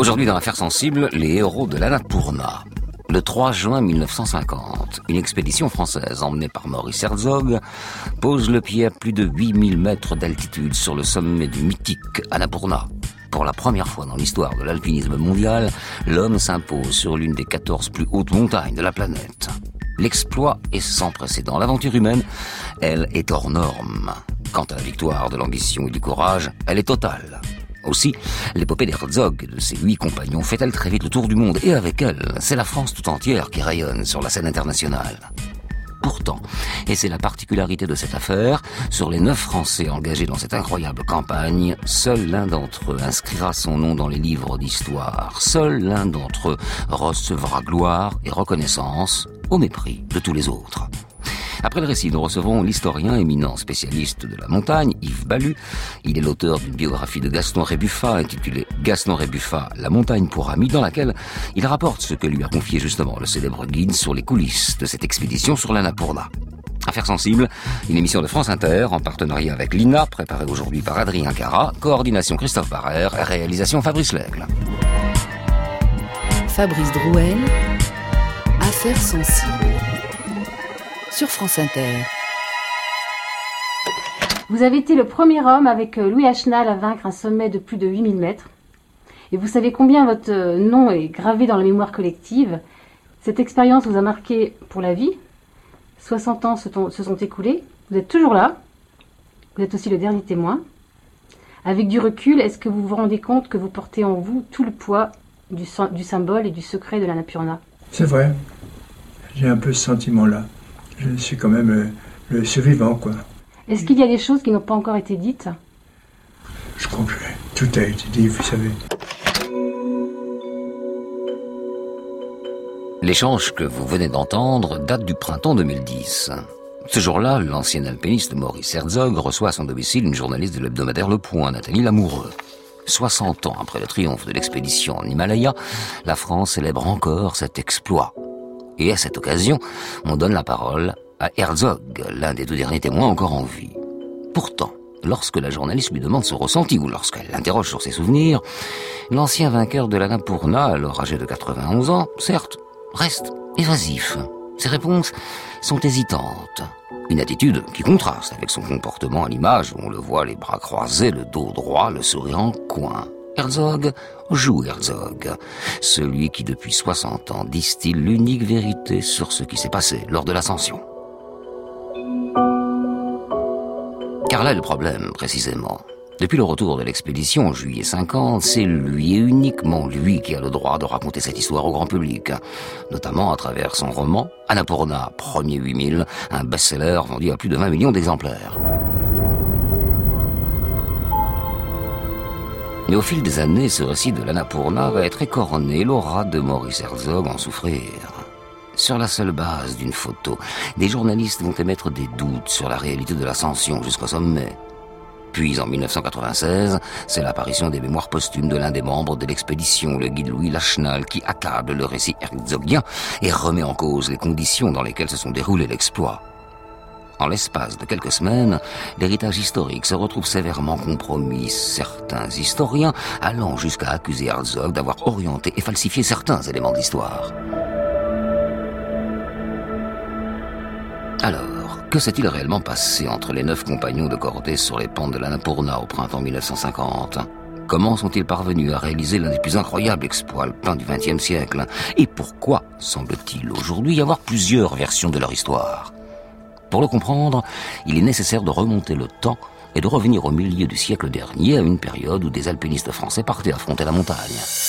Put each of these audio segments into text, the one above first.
Aujourd'hui dans l'affaire sensible, les héros de l'Annapurna. Le 3 juin 1950, une expédition française emmenée par Maurice Herzog pose le pied à plus de 8000 mètres d'altitude sur le sommet du mythique Annapurna. Pour la première fois dans l'histoire de l'alpinisme mondial, l'homme s'impose sur l'une des 14 plus hautes montagnes de la planète. L'exploit est sans précédent. L'aventure humaine, elle, est hors norme. Quant à la victoire de l'ambition et du courage, elle est totale. Aussi, l'épopée d'Herzog et de ses 8 compagnons fait-elle très vite le tour du monde. Et avec elle, c'est la France tout entière qui rayonne sur la scène internationale. Pourtant, et c'est la particularité de cette affaire, sur les 9 Français engagés dans cette incroyable campagne, seul l'un d'entre eux inscrira son nom dans les livres d'histoire. Seul l'un d'entre eux recevra gloire et reconnaissance au mépris de tous les autres. Après le récit, nous recevons l'historien éminent spécialiste de la montagne, Yves Ballu. Il est l'auteur d'une biographie de Gaston Rébuffat intitulée « Gaston Rébuffat, la montagne pour amis » dans laquelle il rapporte ce que lui a confié justement le célèbre guide sur les coulisses de cette expédition sur l'Annapurna. Affaires sensibles, une émission de France Inter en partenariat avec l'INA, préparée aujourd'hui par Adrien Cara, coordination Christophe Barrère, réalisation Fabrice Lègle. Fabrice Drouel, Affaires sensibles. Sur France Inter. Vous avez été le premier homme avec Louis Achenal à vaincre un sommet de plus de 8000 mètres. Et vous savez combien votre nom est gravé dans la mémoire collective. Cette expérience vous a marqué pour la vie. 60 ans se sont écoulés. Vous êtes toujours là. Vous êtes aussi le dernier témoin. Avec du recul, est-ce que vous vous rendez compte que vous portez en vous tout le poids du symbole et du secret de l'Annapurna ? C'est vrai. J'ai un peu ce sentiment-là. Je suis quand même le survivant, quoi. Est-ce qu'il y a des choses qui n'ont pas encore été dites ? Je crois que tout a été dit, vous savez. L'échange que vous venez d'entendre date du printemps 2010. Ce jour-là, l'ancien alpiniste Maurice Herzog reçoit à son domicile une journaliste de l'hebdomadaire Le Point, Nathalie Lamoureux. 60 ans après le triomphe de l'expédition en Himalaya, la France célèbre encore cet exploit. Et à cette occasion, on donne la parole à Herzog, l'un des 2 derniers témoins encore en vie. Pourtant, lorsque la journaliste lui demande son ressenti ou lorsqu'elle l'interroge sur ses souvenirs, l'ancien vainqueur de l'Annapurna, alors âgé de 91 ans, certes, reste évasif. Ses réponses sont hésitantes. Une attitude qui contraste avec son comportement à l'image où on le voit les bras croisés, le dos droit, le sourire en coin. Herzog joue Herzog, celui qui depuis 60 ans distille l'unique vérité sur ce qui s'est passé lors de l'ascension. Car là est le problème, précisément. Depuis le retour de l'expédition en juillet 50, c'est lui et uniquement lui qui a le droit de raconter cette histoire au grand public, notamment à travers son roman Annapurna, premier 8000, un best-seller vendu à plus de 20 millions d'exemplaires. Mais au fil des années, ce récit de l'Annapurna va être écorné, l'aura de Maurice Herzog en souffrir. Sur la seule base d'une photo, des journalistes vont émettre des doutes sur la réalité de l'ascension jusqu'au sommet. Puis en 1996, c'est l'apparition des mémoires posthumes de l'un des membres de l'expédition, le guide Louis Lachenal, qui accable le récit herzogien et remet en cause les conditions dans lesquelles se sont déroulés l'exploit. En l'espace de quelques semaines, l'héritage historique se retrouve sévèrement compromis, certains historiens allant jusqu'à accuser Herzog d'avoir orienté et falsifié certains éléments de l'histoire. Alors, que s'est-il réellement passé entre les 9 compagnons de cordée sur les pentes de l'Annapurna au printemps 1950 ? Comment sont-ils parvenus à réaliser l'un des plus incroyables exploits alpins du XXe siècle ? Et pourquoi semble-t-il aujourd'hui y avoir plusieurs versions de leur histoire ? Pour le comprendre, il est nécessaire de remonter le temps et de revenir au milieu du siècle dernier, à une période où des alpinistes français partaient affronter la montagne.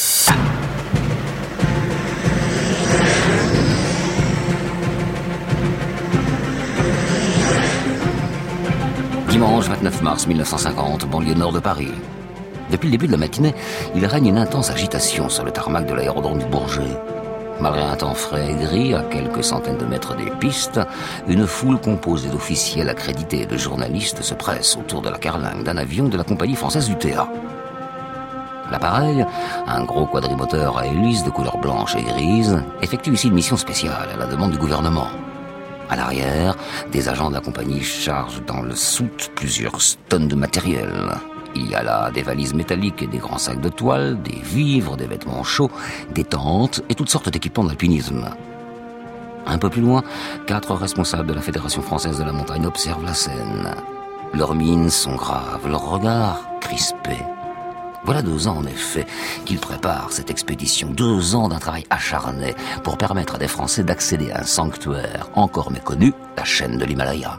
Dimanche 29 mars 1950, banlieue nord de Paris. Depuis le début de la matinée, il règne une intense agitation sur le tarmac de l'aérodrome du Bourget. Malgré un temps frais et gris, à quelques centaines de mètres des pistes, une foule composée d'officiels accrédités et de journalistes se presse autour de la carlingue d'un avion de la compagnie française UTA. L'appareil, un gros quadrimoteur à hélice de couleur blanche et grise, effectue ici une mission spéciale à la demande du gouvernement. À l'arrière, des agents de la compagnie chargent dans le soute plusieurs tonnes de matériel. Il y a là des valises métalliques et des grands sacs de toile, des vivres, des vêtements chauds, des tentes et toutes sortes d'équipements d'alpinisme. Un peu plus loin, 4 responsables de la Fédération française de la montagne observent la scène. Leurs mines sont graves, leurs regards crispés. Voilà 2 ans, en effet, qu'ils préparent cette expédition. 2 ans d'un travail acharné pour permettre à des Français d'accéder à un sanctuaire encore méconnu, la chaîne de l'Himalaya.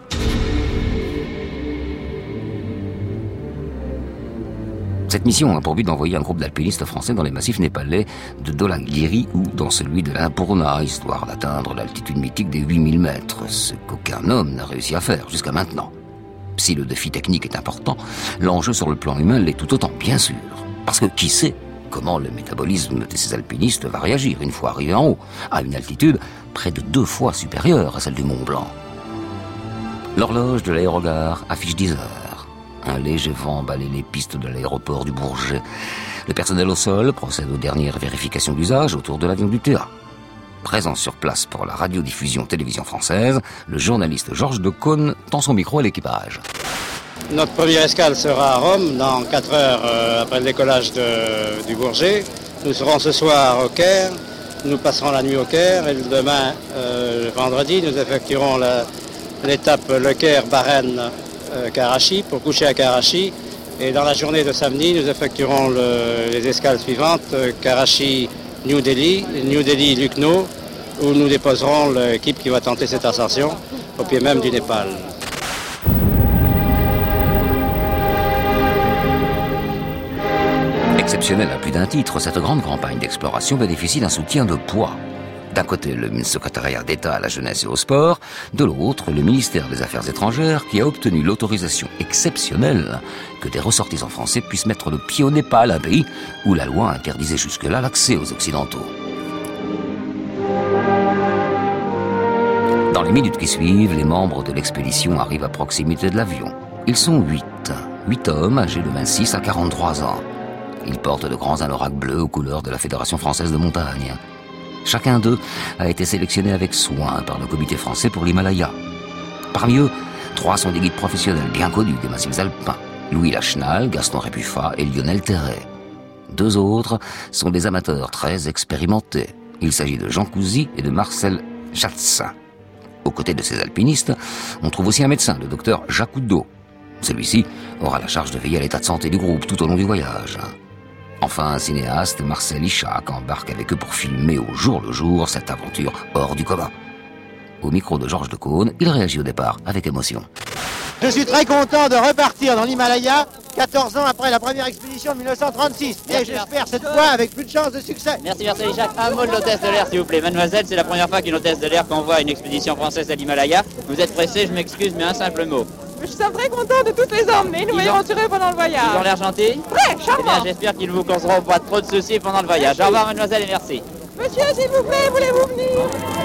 Cette mission a pour but d'envoyer un groupe d'alpinistes français dans les massifs népalais de Dholagiri ou dans celui de l'Annapurna, histoire d'atteindre l'altitude mythique des 8000 mètres, ce qu'aucun homme n'a réussi à faire jusqu'à maintenant. Si le défi technique est important, l'enjeu sur le plan humain l'est tout autant, bien sûr. Parce que qui sait comment le métabolisme de ces alpinistes va réagir une fois arrivés en haut, à une altitude près de 2 fois supérieure à celle du Mont Blanc. L'horloge de l'aérogare affiche 10 heures. Un léger vent balaye les pistes de l'aéroport du Bourget. Le personnel au sol procède aux dernières vérifications d'usage autour de l'avion du TA. Présent sur place pour la radiodiffusion télévision française, le journaliste Georges Decaune tend son micro à l'équipage. Notre première escale sera à Rome, dans 4 heures après le décollage du Bourget. Nous serons ce soir au Caire, nous passerons la nuit au Caire et demain, vendredi, nous effectuerons l'étape Le Caire, Bahreïn, Karachi, pour coucher à Karachi. Et dans la journée de samedi, nous effectuerons les escales suivantes, Karachi, New Delhi, New Delhi, Lucknow, où nous déposerons l'équipe qui va tenter cette ascension au pied même du Népal. Exceptionnelle à plus d'un titre, cette grande campagne d'exploration bénéficie d'un soutien de poids. D'un côté, le secrétariat d'État à la jeunesse et au sport, de l'autre, le ministère des Affaires étrangères qui a obtenu l'autorisation exceptionnelle que des ressortissants français puissent mettre le pied au Népal, un pays où la loi interdisait jusque-là l'accès aux Occidentaux. Dans les minutes qui suivent, les membres de l'expédition arrivent à proximité de l'avion. Ils sont 8 hommes âgés de 26 à 43 ans. Ils portent de grands anoraks bleus aux couleurs de la Fédération française de montagne. Chacun d'eux a été sélectionné avec soin par le comité français pour l'Himalaya. Parmi eux, 3 sont des guides professionnels bien connus des massifs alpins. Louis Lachenal, Gaston Rébuffat et Lionel Terret. 2 autres sont des amateurs très expérimentés. Il s'agit de Jean Cousy et de Marcel Schatz. Aux côtés de ces alpinistes, on trouve aussi un médecin, le docteur Jacques Oudot. Celui-ci aura la charge de veiller à l'état de santé du groupe tout au long du voyage. Enfin, un cinéaste, Marcel Ichac, embarque avec eux pour filmer au jour le jour cette aventure hors du commun. Au micro de Georges Decaune, il réagit au départ avec émotion. Je suis très content de repartir dans l'Himalaya 14 ans après la première expédition de 1936. Et j'espère cette fois avec plus de chances de succès. Merci Marcel Ichac. Un mot de l'hôtesse de l'air s'il vous plaît. Mademoiselle, c'est la première fois qu'une hôtesse de l'air convoie une expédition française à l'Himalaya. Vous êtes pressée, je m'excuse, mais un simple mot. Je suis très content de toutes les emmener, nous voyons assurer pendant le voyage. Ils ont l'air gentils? Très charmant. Eh bien, j'espère qu'ils ne vous causeront pas trop de soucis pendant le voyage. Au revoir mademoiselle et merci. Monsieur, s'il vous plaît, voulez-vous venir?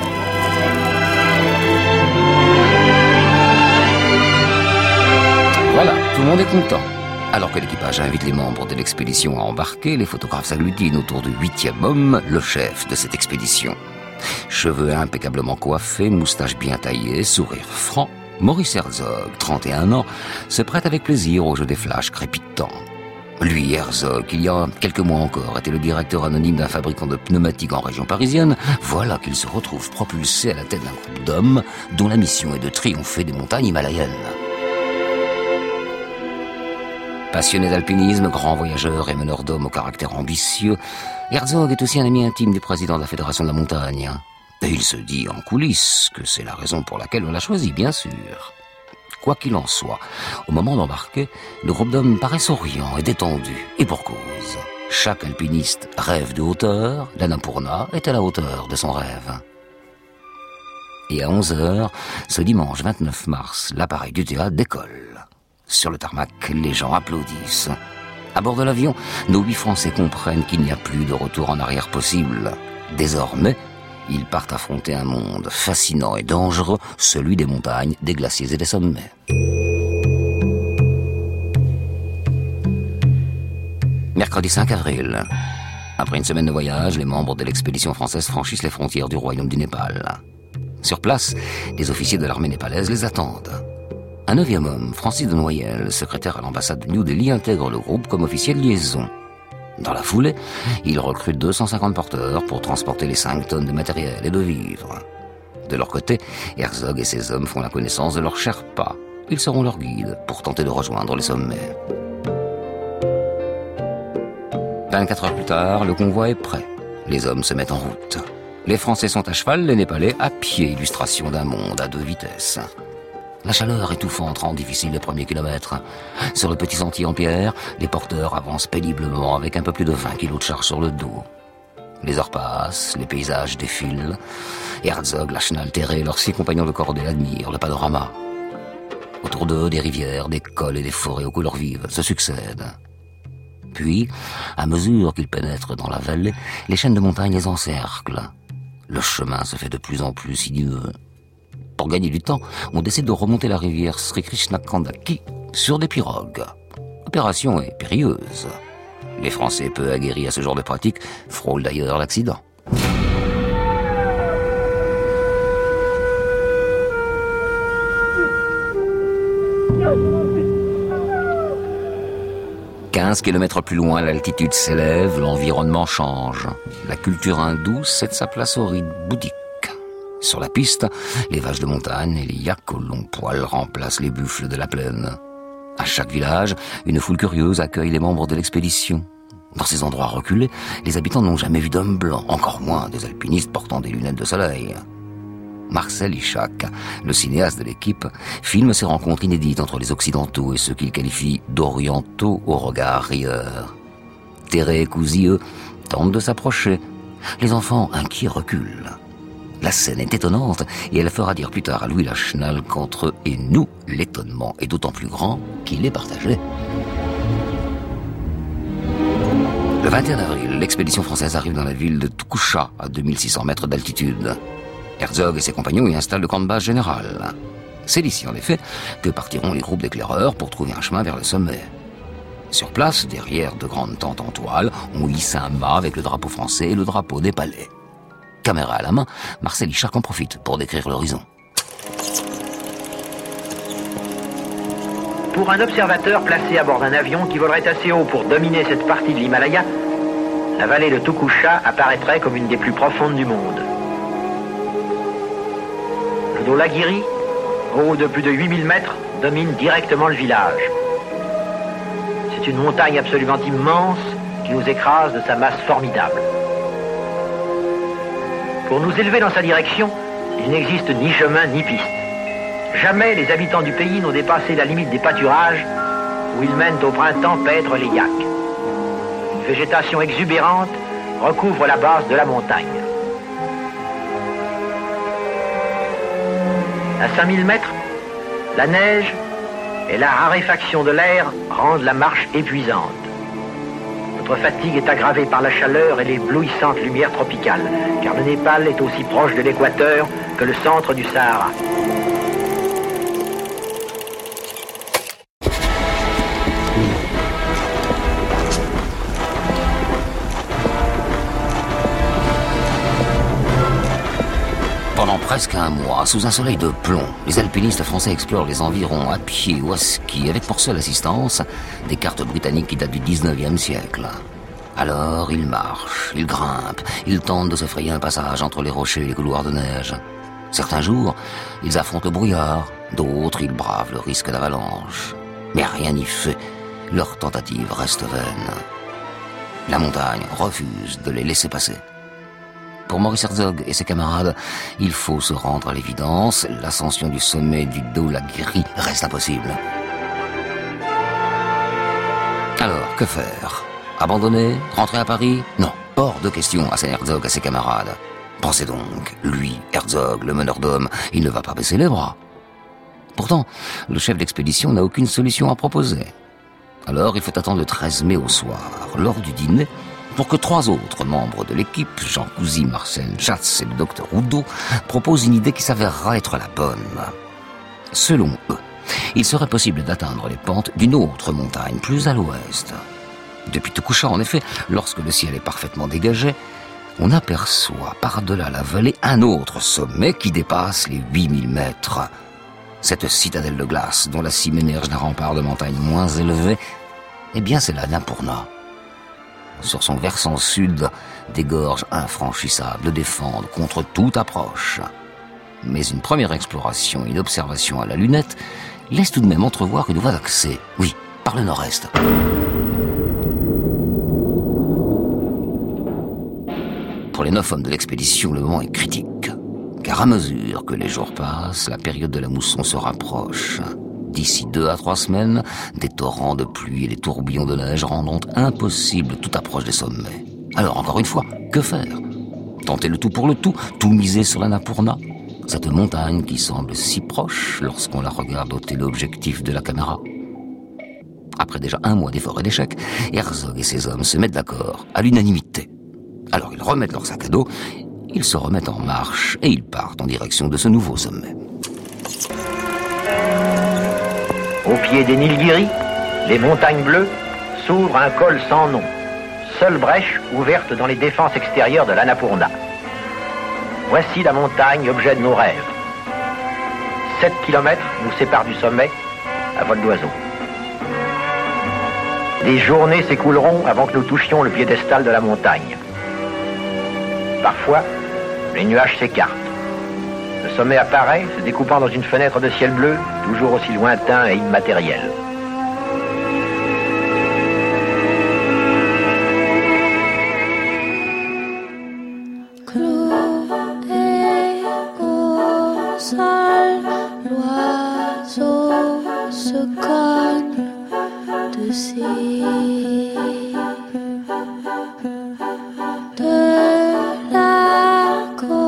Voilà, tout le monde est content. Alors que l'équipage invite les membres de l'expédition à embarquer, les photographes s'agglutinent autour du 8e homme, le chef de cette expédition. Cheveux impeccablement coiffés, moustache bien taillée, sourire franc, Maurice Herzog, 31 ans, se prête avec plaisir au jeu des flashs crépitants. Lui, Herzog, il y a quelques mois encore, était le directeur anonyme d'un fabricant de pneumatiques en région parisienne. Voilà qu'il se retrouve propulsé à la tête d'un groupe d'hommes dont la mission est de triompher des montagnes himalayennes. Passionné d'alpinisme, grand voyageur et meneur d'hommes au caractère ambitieux, Herzog est aussi un ami intime du président de la Fédération de la montagne. Et il se dit en coulisses que c'est la raison pour laquelle on l'a choisi, bien sûr. Quoi qu'il en soit, au moment d'embarquer, le groupe d'hommes paraît souriant et détendu, et pour cause. Chaque alpiniste rêve de hauteur, l'Annapurna est à la hauteur de son rêve. Et à 11h, ce dimanche 29 mars, l'appareil du théâtre décolle. Sur le tarmac, les gens applaudissent. À bord de l'avion, nos 8 Français comprennent qu'il n'y a plus de retour en arrière possible. Désormais, ils partent affronter un monde fascinant et dangereux, celui des montagnes, des glaciers et des sommets. Mercredi 5 avril. Après une semaine de voyage, les membres de l'expédition française franchissent les frontières du royaume du Népal. Sur place, les officiers de l'armée népalaise les attendent. Un 9e homme, Francis de Noyelles, secrétaire à l'ambassade de New Delhi, intègre le groupe comme officier de liaison. Dans la foulée, il recrute 250 porteurs pour transporter les 5 tonnes de matériel et de vivres. De leur côté, Herzog et ses hommes font la connaissance de leurs Sherpas. Ils seront leurs guides pour tenter de rejoindre les sommets. 24 heures plus tard, le convoi est prêt. Les hommes se mettent en route. Les Français sont à cheval, les Népalais à pied, illustration d'un monde à 2 vitesses. La chaleur étouffante rend difficile les premiers kilomètres. Sur le petit sentier en pierre, les porteurs avancent péniblement avec un peu plus de 20 kilos de charge sur le dos. Les heures passent, les paysages défilent. Herzog, Lachenal, Terré et leurs 6 compagnons de cordée admirent le panorama. Autour d'eux, des rivières, des cols et des forêts aux couleurs vives se succèdent. Puis, à mesure qu'ils pénètrent dans la vallée, les chaînes de montagnes les encerclent. Le chemin se fait de plus en plus sinueux. Pour gagner du temps, on décide de remonter la rivière Sri Krishna Kandaki sur des pirogues. L'opération est périlleuse. Les Français, peu aguerris à ce genre de pratique, frôlent d'ailleurs l'accident. « 15 kilomètres plus loin, l'altitude s'élève, l'environnement change. La culture hindoue cède sa place aux rites bouddhiques. Sur la piste, les vaches de montagne et les yaks au long poil remplacent les buffles de la plaine. À chaque village, une foule curieuse accueille les membres de l'expédition. Dans ces endroits reculés, les habitants n'ont jamais vu d'hommes blancs, encore moins des alpinistes portant des lunettes de soleil. Marcel Ishak, le cinéaste de l'équipe, filme ces rencontres inédites entre les Occidentaux et ceux qu'il qualifie d'orientaux au regard rieur. Terré et Cousy, eux, tentent de s'approcher. Les enfants inquiets reculent. La scène est étonnante et elle fera dire plus tard à Louis Lachenal qu'entre eux et nous, l'étonnement est d'autant plus grand qu'il est partagé. Le 21 avril, l'expédition française arrive dans la ville de Tukusha, à 2600 mètres d'altitude. Herzog et ses compagnons y installent le camp de base général. C'est d'ici, en effet, que partiront les groupes d'éclaireurs pour trouver un chemin vers le sommet. Sur place, derrière de grandes tentes en toile, on hisse un mât avec le drapeau français et le drapeau népalais. Caméra à la main, Marcel Ishak en profite pour décrire l'horizon. Pour un observateur placé à bord d'un avion qui volerait assez haut pour dominer cette partie de l'Himalaya, la vallée de Tukusha apparaîtrait comme une des plus profondes du monde. Le Dholagiri, haut de plus de 8000 mètres, domine directement le village. C'est une montagne absolument immense qui nous écrase de sa masse formidable. Pour nous élever dans sa direction, il n'existe ni chemin ni piste. Jamais les habitants du pays n'ont dépassé la limite des pâturages où ils mènent au printemps paître les yaks. Une végétation exubérante recouvre la base de la montagne. À 5000 mètres, la neige et la raréfaction de l'air rendent la marche épuisante. Notre fatigue est aggravée par la chaleur et l'éblouissante lumière tropicale, car le Népal est aussi proche de l'équateur que le centre du Sahara. Pendant presque un mois, sous un soleil de plomb, les alpinistes français explorent les environs à pied ou à ski, avec pour seule assistance des cartes britanniques qui datent du 19e siècle. Alors, ils marchent, ils grimpent, ils tentent de se frayer un passage entre les rochers et les couloirs de neige. Certains jours, ils affrontent le brouillard, d'autres, ils bravent le risque d'avalanche. Mais rien n'y fait, leur tentative reste vaine. La montagne refuse de les laisser passer. Pour Maurice Herzog et ses camarades, il faut se rendre à l'évidence, l'ascension du sommet du Dholagiri reste impossible. Alors, que faire? Abandonner? Rentrer à Paris? Non, hors de question, assène Herzog à ses camarades. Pensez donc, lui, Herzog, le meneur d'hommes, il ne va pas baisser les bras. Pourtant, le chef d'expédition n'a aucune solution à proposer. Alors, il faut attendre le 13 mai au soir, lors du dîner, pour que 3 autres membres de l'équipe, Jean Cousy, Marcel Schatz et le docteur Oudot, proposent une idée qui s'avérera être la bonne. Selon eux, il serait possible d'atteindre les pentes d'une autre montagne, plus à l'ouest. Depuis Tukusha, en effet, lorsque le ciel est parfaitement dégagé, on aperçoit par-delà la vallée un autre sommet qui dépasse les 8000 mètres. Cette citadelle de glace dont la cime émerge d'un rempart de montagne moins élevé, eh bien c'est l'Annapurna. Sur son versant sud, des gorges infranchissables le défendent contre toute approche. Mais une première exploration et une observation à la lunette laissent tout de même entrevoir une voie d'accès. Oui, par le nord-est. Pour les 9 hommes de l'expédition, le moment est critique. Car à mesure que les jours passent, la période de la mousson se rapproche. D'ici 2 à 3 semaines, des torrents de pluie et des tourbillons de neige rendront impossible toute approche des sommets. Alors, encore une fois, que faire? Tenter le tout pour le tout miser sur l'Annapurna? Cette montagne qui semble si proche lorsqu'on la regarde au téléobjectif de la caméra. Après déjà 1 mois d'efforts et d'échecs, Herzog et ses hommes se mettent d'accord, à l'unanimité. Alors ils remettent leur sac à dos, ils se remettent en marche et ils partent en direction de ce nouveau sommet. Au pied des Nilgiri, les montagnes bleues, s'ouvre un col sans nom, seule brèche ouverte dans les défenses extérieures de l'Annapurna. Voici la montagne, objet de nos rêves. 7 kilomètres nous séparent du sommet, à vol d'oiseau. Des journées s'écouleront avant que nous touchions le piédestal de la montagne. Parfois, les nuages s'écartent. Le sommet apparaît, se découpant dans une fenêtre de ciel bleu, toujours aussi lointain et immatériel. L'oiseau se cogne dessus de la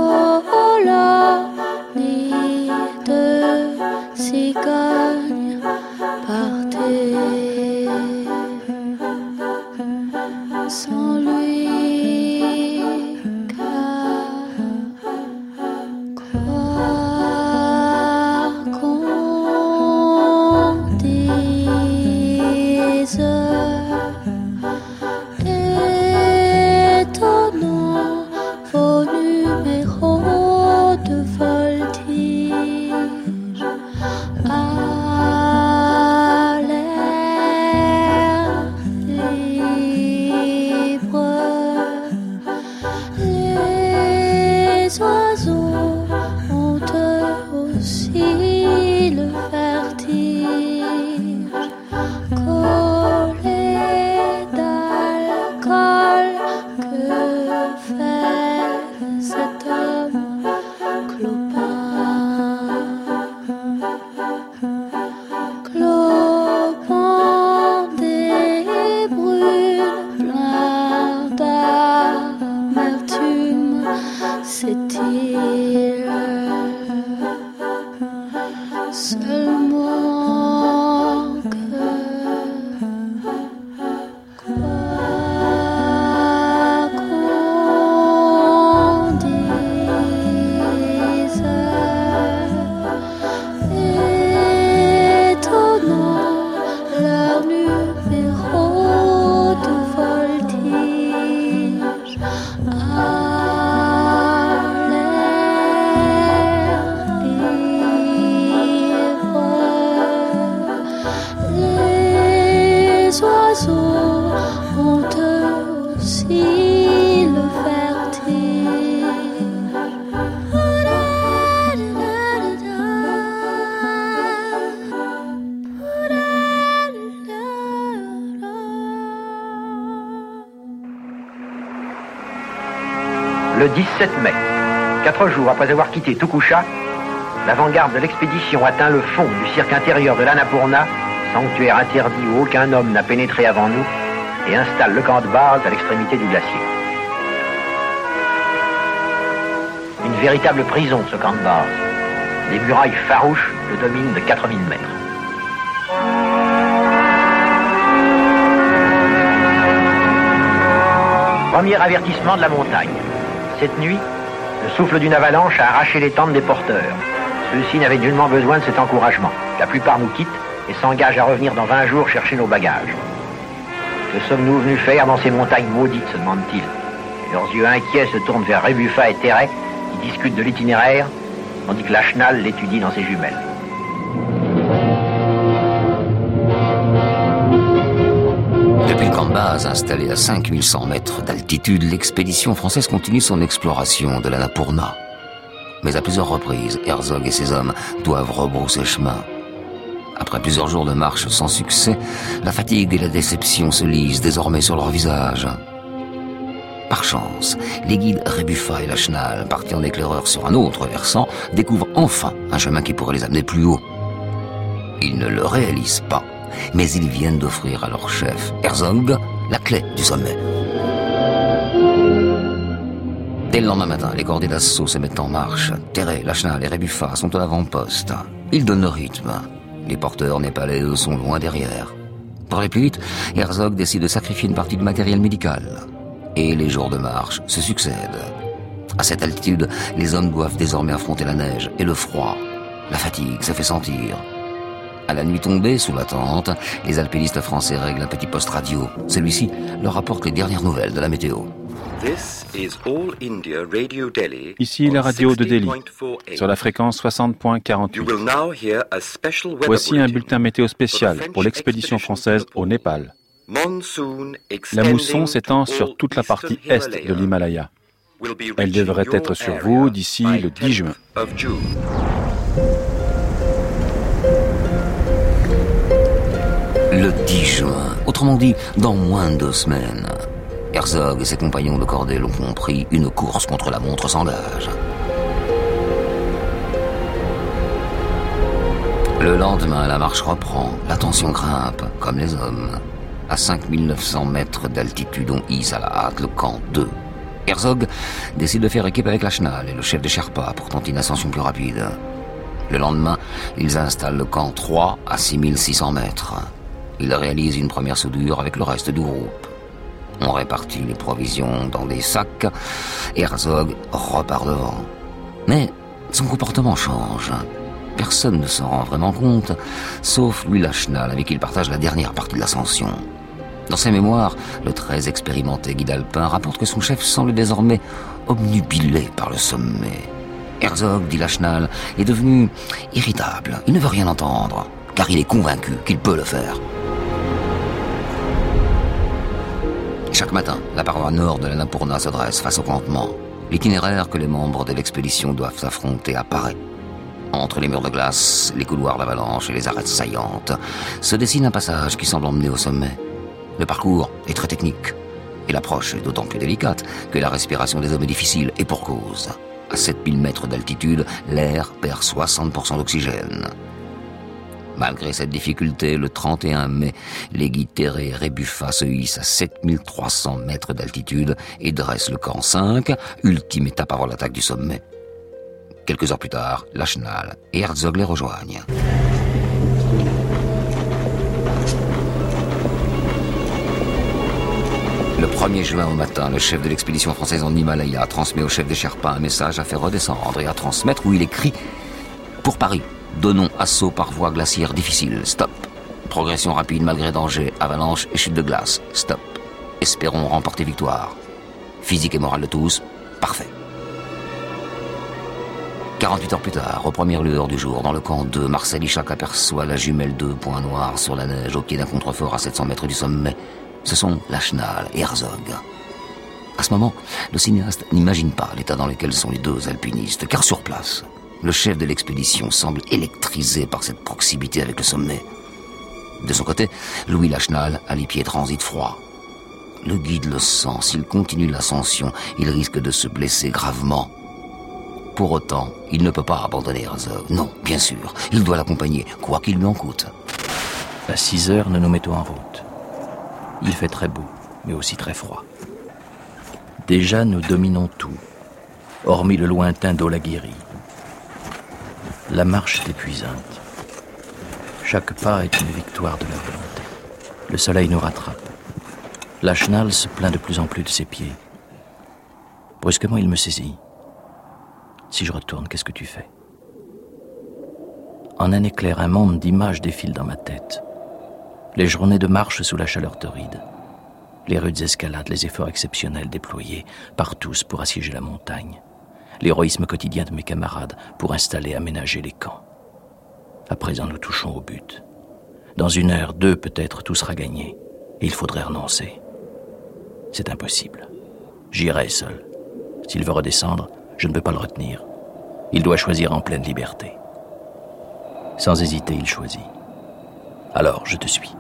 colonie de cigognes par terre. Sans lui, étonnant vos numéros de voltige à l'air libre. Les oiseaux ont eux aussi le vertige. Collés d'alcool, que fait cet homme clopin? Clopin des brunes, plein d'amertume, c'est-il seulement que les oiseaux ont eux aussi le vertige. Le 17 mai, 4 jours après avoir quitté Tukusha, l'avant-garde de l'expédition atteint le fond du cirque intérieur de l'Annapurna, sanctuaire interdit où aucun homme n'a pénétré avant nous, et installe le camp de base à l'extrémité du glacier. Une véritable prison, ce camp de base. Des murailles farouches le dominent de 4000 mètres. Premier avertissement de la montagne. Cette nuit, le souffle d'une avalanche a arraché les tentes des porteurs. Ceux-ci n'avaient nullement besoin de cet encouragement. La plupart nous quittent et s'engagent à revenir dans 20 jours chercher nos bagages. Que sommes-nous venus faire dans ces montagnes maudites, se demandent-ils. Et leurs yeux inquiets se tournent vers Rebuffa et Terret, qui discutent de l'itinéraire, tandis que la Chenal l'étudie dans ses jumelles. base installée à 5100 mètres d'altitude, l'expédition française continue son exploration de l'Annapurna. Mais à plusieurs reprises, Herzog et ses hommes doivent rebrousser chemin. Après plusieurs jours de marche sans succès, la fatigue et la déception se lisent désormais sur leur visage. Par chance, les guides Rebuffa et Lachenal, partis en éclaireur sur un autre versant, découvrent enfin un chemin qui pourrait les amener plus haut. Ils ne le réalisent pas, mais ils viennent d'offrir à leur chef, Herzog, la clé du sommet. Dès le lendemain matin, les cordées d'assaut se mettent en marche. Terré, Lachenal et Rebuffa sont à l'avant-poste. Ils donnent le rythme. Les porteurs népalais, eux, sont loin derrière. Pour aller plus vite, Herzog décide de sacrifier une partie du matériel médical. Et les jours de marche se succèdent. À cette altitude, les hommes doivent désormais affronter la neige et le froid. La fatigue se fait sentir. À la nuit tombée, sous la tente, les alpinistes français règlent un petit poste radio. Celui-ci leur apporte les dernières nouvelles de la météo. Ici la radio de Delhi, sur la fréquence 60.48. Voici un bulletin météo spécial pour l'expédition française au Népal. La mousson s'étend sur toute la partie est de l'Himalaya. Elle devrait être sur vous d'ici le 10 juin. Le 10 juin, autrement dit, dans moins de 2 semaines. Herzog et ses compagnons de cordée l'ont compris, une course contre la montre s'engage. Le lendemain, la marche reprend, la tension grimpe, comme les hommes. À 5900 mètres d'altitude, on hisse à la hâte le camp 2. Herzog décide de faire équipe avec Lachenal et le chef des Sherpas pour tenter une ascension plus rapide. Le lendemain, ils installent le camp 3 à 6600 mètres. Ils réalisent une première soudure avec le reste du groupe. On répartit les provisions dans des sacs et Herzog repart devant. Mais son comportement change. Personne ne s'en rend vraiment compte, sauf Louis Lachenal, avec qui il partage la dernière partie de l'ascension. Dans ses mémoires, le très expérimenté guide alpin rapporte que son chef semble désormais obnubilé par le sommet. Herzog, dit Lachenal, est devenu irritable. Il ne veut rien entendre, car il est convaincu qu'il peut le faire. Chaque matin, la paroi nord de l'Annapurna se dresse face au campement. L'itinéraire que les membres de l'expédition doivent affronter apparaît. Entre les murs de glace, les couloirs d'avalanche et les arêtes saillantes, se dessine un passage qui semble emmener au sommet. Le parcours est très technique, et l'approche est d'autant plus délicate que la respiration des hommes est difficile, et pour cause. À 7000 mètres d'altitude, l'air perd 60% d'oxygène. Malgré cette difficulté, le 31 mai, les guides Terré et Rebuffa se hissent à 7300 mètres d'altitude et dressent le camp 5, ultime étape avant l'attaque du sommet. Quelques heures plus tard, Lachenal et Herzog les rejoignent. Le 1er juin au matin, le chef de l'expédition française en Himalaya transmet au chef des Sherpas un message à faire redescendre et à transmettre où il écrit « Pour Paris, donnons assaut par voie glaciaire difficile, stop. Progression rapide malgré danger, avalanche et chute de glace, stop. Espérons remporter victoire. Physique et morale de tous, parfait. » 48 heures plus tard, aux premières lueurs du jour, dans le camp 2, Marcel Ichac aperçoit la jumelle 2 points noirs sur la neige au pied d'un contrefort à 700 mètres du sommet. Ce sont Lachenal et Herzog. À ce moment, le cinéaste n'imagine pas l'état dans lequel sont les deux alpinistes, car sur place, le chef de l'expédition semble électrisé par cette proximité avec le sommet. De son côté, Louis Lachenal a les pieds transit froids. Le guide le sent, s'il continue l'ascension, il risque de se blesser gravement. Pour autant, il ne peut pas abandonner Herzog. Non, bien sûr, il doit l'accompagner, quoi qu'il lui en coûte. À 6 heures, nous nous mettons en route. Il fait très beau, mais aussi très froid. Déjà, nous dominons tout, hormis le lointain d'Olagiri. La marche est épuisante. Chaque pas est une victoire de la volonté. Le soleil nous rattrape. Lachenal se plaint de plus en plus de ses pieds. Brusquement, il me saisit. Si je retourne, qu'est-ce que tu fais ? En un éclair, un monde d'images défile dans ma tête. Les journées de marche sous la chaleur torride, les rudes escalades, les efforts exceptionnels déployés par tous pour assiéger la montagne, l'héroïsme quotidien de mes camarades pour installer et aménager les camps. À présent, nous touchons au but. Dans 1 heure, 2 peut-être, tout sera gagné. Et il faudrait renoncer. C'est impossible. J'irai seul. S'il veut redescendre, je ne peux pas le retenir. Il doit choisir en pleine liberté. Sans hésiter, il choisit. Alors, je te suis.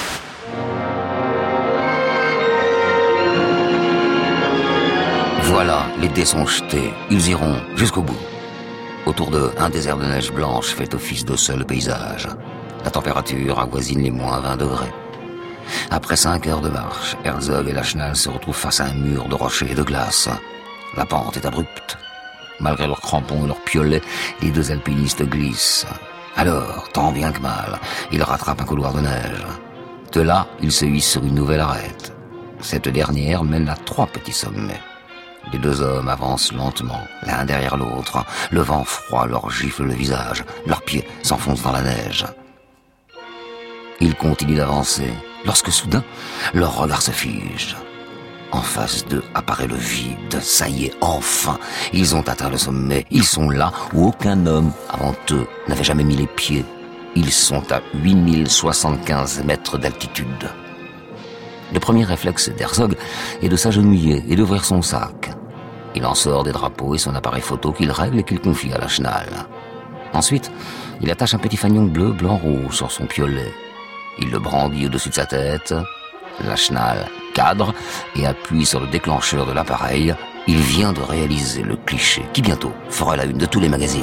Voilà, les dés sont jetés. Ils iront jusqu'au bout. Autour d'eux, un désert de neige blanche fait office de seul paysage. La température avoisine les moins 20 degrés. Après 5 heures de marche, Herzog et Lachenal se retrouvent face à un mur de rochers et de glace. La pente est abrupte. Malgré leurs crampons et leurs piolets, les deux alpinistes glissent. Alors, tant bien que mal, ils rattrapent un couloir de neige. De là, ils se hissent sur une nouvelle arête. Cette dernière mène à 3 petits sommets. Les 2 hommes avancent lentement, l'un derrière l'autre. Le vent froid leur gifle le visage. Leurs pieds s'enfoncent dans la neige. Ils continuent d'avancer, lorsque soudain, leur regard se fige. En face d'eux apparaît le vide. Ça y est, enfin, ils ont atteint le sommet. Ils sont là où aucun homme, avant eux, n'avait jamais mis les pieds. Ils sont à 8075 mètres d'altitude. Le premier réflexe d'Herzog est de s'agenouiller et d'ouvrir son sac. Il en sort des drapeaux et son appareil photo qu'il règle et qu'il confie à Lachenal. Ensuite, il attache un petit fanion bleu, blanc, rouge sur son piolet. Il le brandit au-dessus de sa tête. Lachenal cadre et appuie sur le déclencheur de l'appareil. Il vient de réaliser le cliché qui bientôt fera la une de tous les magazines.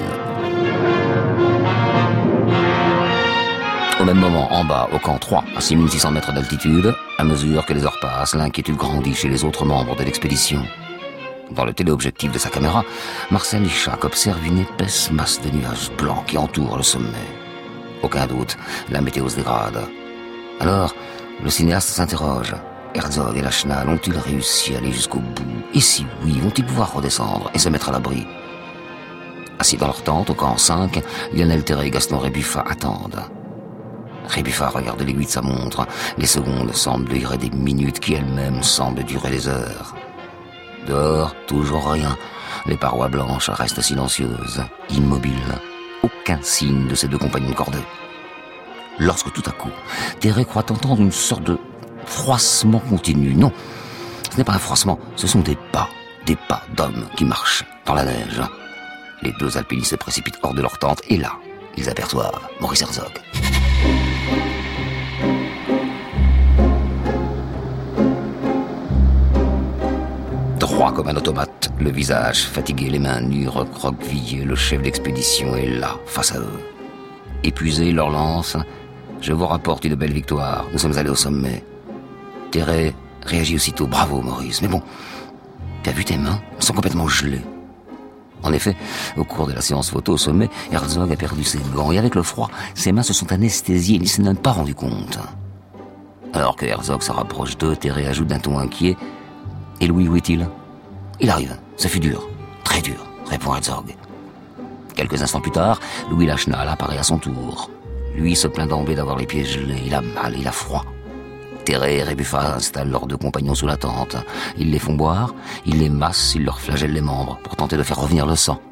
Au même moment, en bas, au camp 3, à 6600 mètres d'altitude, à mesure que les heures passent, l'inquiétude grandit chez les autres membres de l'expédition. Dans le téléobjectif de sa caméra, Marcel Ichac observe une épaisse masse de nuages blancs qui entourent le sommet. Aucun doute, la météo se dégrade. Alors, le cinéaste s'interroge. Herzog et Lachenal ont-ils réussi à aller jusqu'au bout? Et si oui, vont-ils pouvoir redescendre et se mettre à l'abri? Assis dans leur tente, au camp 5, Lionel Terré et Gaston Rébuffat attendent. Rébuffat regarde l'aiguille de sa montre. Les secondes semblent durer des minutes qui elles-mêmes semblent durer des heures. Dehors, toujours rien. Les parois blanches restent silencieuses, immobiles. Aucun signe de ses 2 compagnons de cordée. Lorsque tout à coup, Terré croit entendre une sorte de froissement continu. Non, ce n'est pas un froissement, ce sont des pas d'hommes qui marchent dans la neige. Les 2 alpinistes se précipitent hors de leur tente et là, ils aperçoivent Maurice Herzog. Droit comme un automate, le visage fatigué, les mains nues, recroquevillé, le chef d'expédition est là, face à eux. Épuisé, il leur lance « Je vous rapporte une belle victoire, nous sommes allés au sommet. » Terré réagit aussitôt « Bravo Maurice, mais bon, tu as vu tes mains? Elles sont complètement gelées. » En effet, au cours de la séance photo au sommet, Herzog a perdu ses gants et avec le froid, ses mains se sont anesthésiées et il ne s'en est même pas rendu compte. Alors que Herzog se rapproche d'eux, Terré ajoute d'un ton inquiet « Et Louis, où est-il » ? « Il arrive, ça fut dur, très dur, répond Herzog. Quelques instants plus tard, Louis Lachenal apparaît à son tour. Lui se plaint d'emblée d'avoir les pieds gelés, il a mal, il a froid. Terré et Rébuffat installent leurs 2 compagnons sous la tente. Ils les font boire, ils les massent, ils leur flagellent les membres pour tenter de faire revenir le sang.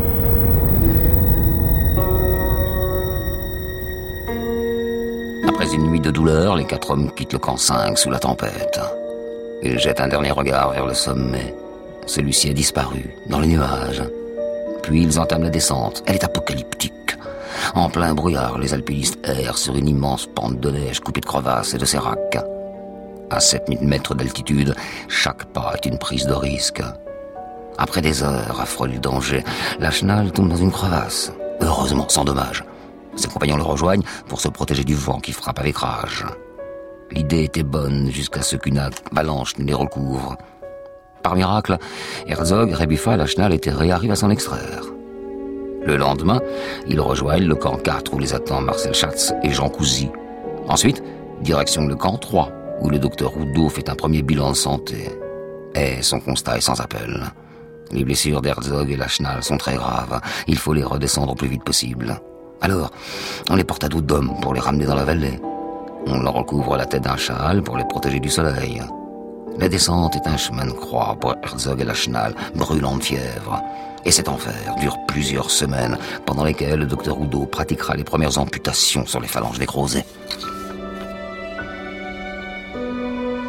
Après une nuit de douleur, les 4 hommes quittent le camp 5 sous la tempête. Ils jettent un dernier regard vers le sommet. Celui-ci a disparu dans les nuages. Puis ils entament la descente. Elle est apocalyptique. En plein brouillard, les alpinistes errent sur une immense pente de neige coupée de crevasses et de séracs. À 7000 mètres d'altitude, chaque pas est une prise de risque. Après des heures à frôler le danger, Lachenal tombe dans une crevasse. Heureusement, sans dommage. Ses compagnons le rejoignent pour se protéger du vent qui frappe avec rage. L'idée était bonne jusqu'à ce qu'une avalanche les recouvre. Par miracle, Herzog, Rébuffat, Lachenal et Terré arrivent à s'en extraire. Le lendemain, ils rejoignent le camp 4 où les attendent Marcel Schatz et Jean Cousy. Ensuite, direction le camp 3 où le docteur Oudot fait un premier bilan de santé. Et son constat est sans appel. Les blessures d'Herzog et Lachenal sont très graves. Il faut les redescendre au plus vite possible. Alors, on les porte à dos d'hommes pour les ramener dans la vallée. On leur recouvre la tête d'un châle pour les protéger du soleil. La descente est un chemin de croix pour Herzog et Lachenal, brûlant de fièvre. Et cet enfer dure plusieurs semaines, pendant lesquelles le docteur Oudot pratiquera les premières amputations sur les phalanges nécrosées.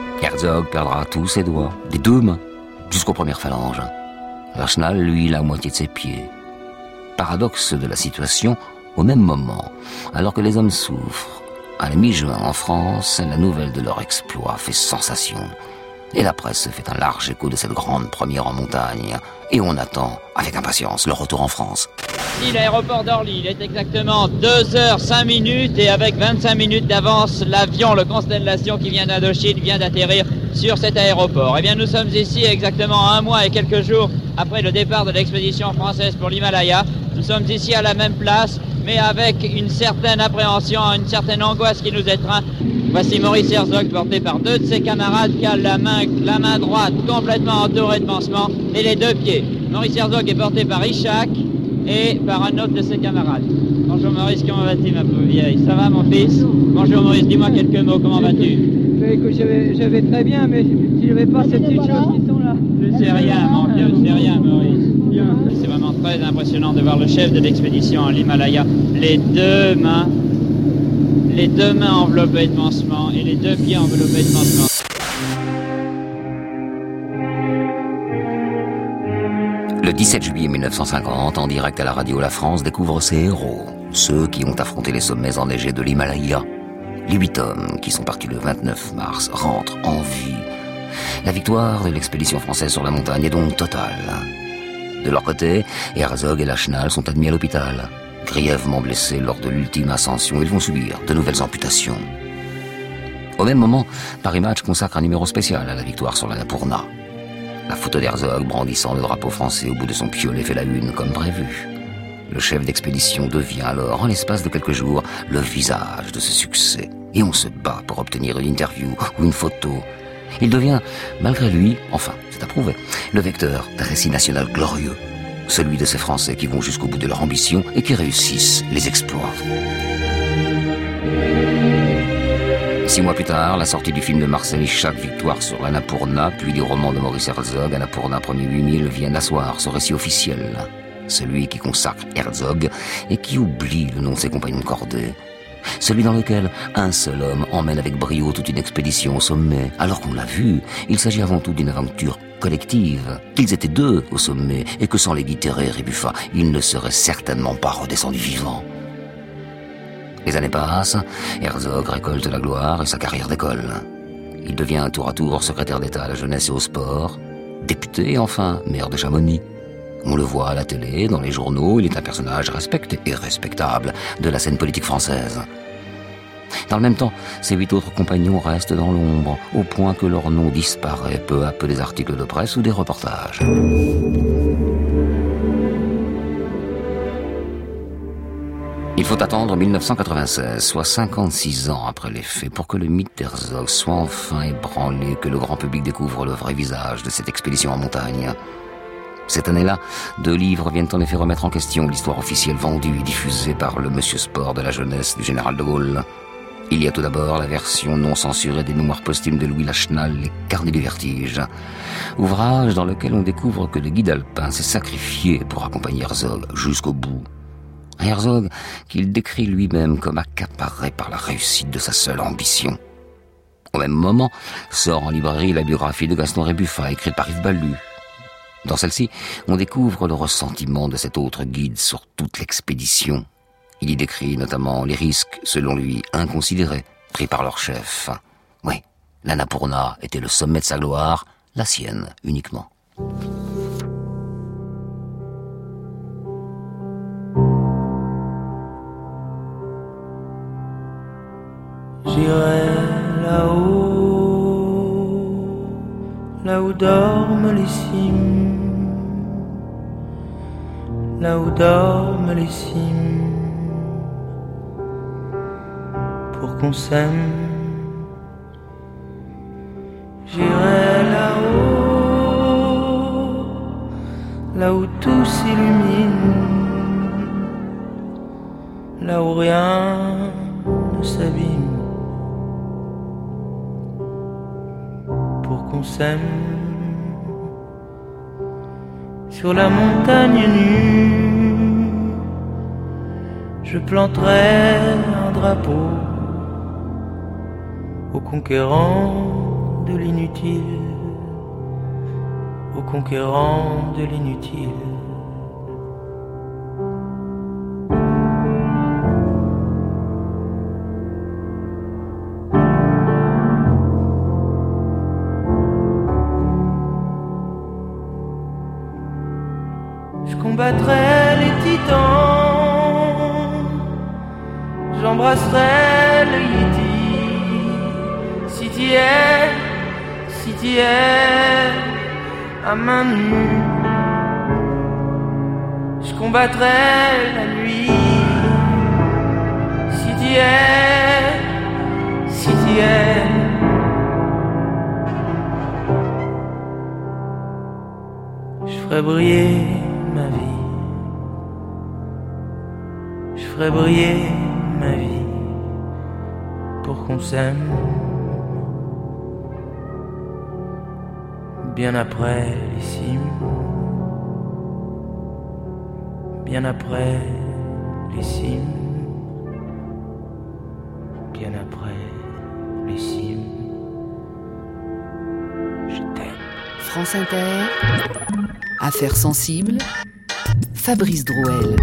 Herzog perdra tous ses doigts, des deux mains, jusqu'aux premières phalanges. Lachenal, lui, la moitié de ses pieds. Paradoxe de la situation, au même moment, alors que les hommes souffrent, à la mi-juin en France, la nouvelle de leur exploit fait sensation. Et la presse fait un large écho de cette grande première en montagne. Et on attend, avec impatience, le retour en France. Ici, l'aéroport d'Orly, il est exactement 2h05 et avec 25 minutes d'avance, l'avion, le Constellation qui vient d'Indochine, vient d'atterrir sur cet aéroport. Eh bien, nous sommes ici exactement 1 mois et quelques jours après le départ de l'expédition française pour l'Himalaya. Nous sommes ici à la même place, mais avec une certaine appréhension, une certaine angoisse qui nous étreint. Voici Maurice Herzog porté par 2 de ses camarades qui a la main droite complètement entourée de pansements et les 2 pieds. Maurice Herzog est porté par Ishak et par un autre de ses camarades. Bonjour Maurice, comment vas-tu ma pauvre vieille? Ça va mon fils? Bonjour Maurice, dis-moi quelques mots, comment vas-tu? Écoute, je vais très bien, mais si je n'avais pas ces petites choses qui sont là. Je sais rien mon vieux, je sais rien Maurice. C'est vraiment très impressionnant de voir le chef de l'expédition à l'Himalaya, les deux mains enveloppées de pansements et les 2 pieds enveloppés de pansements. Le 17 juillet 1950, en direct à la radio La France découvre ses héros, ceux qui ont affronté les sommets enneigés de l'Himalaya. Les 8 hommes qui sont partis le 29 mars rentrent en vie. La victoire de l'expédition française sur la montagne est donc totale. De leur côté, Herzog et Lachenal sont admis à l'hôpital. Grièvement blessés lors de l'ultime ascension, ils vont subir de nouvelles amputations. Au même moment, Paris Match consacre un numéro spécial à la victoire sur l'Annapurna. La photo d'Herzog brandissant le drapeau français au bout de son piolet fait la une comme prévu. Le chef d'expédition devient alors, en l'espace de quelques jours, le visage de ce succès. Et on se bat pour obtenir une interview ou une photo. Il devient, malgré lui, enfin, c'est approuvé, le vecteur d'un récit national glorieux. Celui de ces Français qui vont jusqu'au bout de leur ambition et qui réussissent les exploits. 6 mois plus tard, la sortie du film de Marcel Ishak, Victoire sur l'Annapurna, puis du roman de Maurice Herzog, Annapurna premier 8000, viennent asseoir ce récit officiel. Celui qui consacre Herzog et qui oublie le nom de ses compagnons de cordée. Celui dans lequel un seul homme emmène avec brio toute une expédition au sommet, alors qu'on l'a vu, il s'agit avant tout d'une aventure collective, qu'ils étaient 2 au sommet et que sans les Guiterre et Rébuffat, ils ne seraient certainement pas redescendus vivants. Les années passent, Herzog récolte la gloire et sa carrière décolle. Il devient tour à tour secrétaire d'État à la jeunesse et au sport, député et enfin maire de Chamonix. On le voit à la télé, dans les journaux, il est un personnage respecté et respectable de la scène politique française. Dans le même temps, ses 8 autres compagnons restent dans l'ombre, au point que leur nom disparaît peu à peu des articles de presse ou des reportages. Il faut attendre 1996, soit 56 ans après les faits, pour que le mythe d'Herzog soit enfin ébranlé, que le grand public découvre le vrai visage de cette expédition en montagne. Cette année-là, 2 livres viennent en effet remettre en question l'histoire officielle vendue et diffusée par le Monsieur Sport de la jeunesse du général de Gaulle. Il y a tout d'abord la version non censurée des mémoires posthumes de Louis Lachenal, Les Carnets du Vertige. Ouvrage dans lequel on découvre que le guide alpin s'est sacrifié pour accompagner Herzog jusqu'au bout. Un Herzog qu'il décrit lui-même comme accaparé par la réussite de sa seule ambition. Au même moment, sort en librairie la biographie de Gaston Rébuffat, écrite par Yves Ballu. Dans celle-ci, on découvre le ressentiment de cet autre guide sur toute l'expédition. Il y décrit notamment les risques, selon lui, inconsidérés, pris par leur chef. Oui, l'Annapurna était le sommet de sa gloire, la sienne uniquement. J'irai là-haut, là où dorment les cimes, là où dorment les cimes, pour qu'on s'aime. J'irai là-haut, là où tout s'illumine, là où rien ne s'abîme, pour qu'on s'aime. Sur la montagne nue, je planterai un drapeau aux conquérants de l'inutile, au conquérant de l'inutile. Je combattrai les titans, j'embrasserai le yéti. Si t'y es, à main nue, je combattrai la nuit. Si t'y es, je ferai briller ma vie, je ferai briller ma vie pour qu'on s'aime. Bien après les cimes, bien après les cimes, bien après les cimes, je t'aime. France Inter, Affaires sensibles, Fabrice Drouel.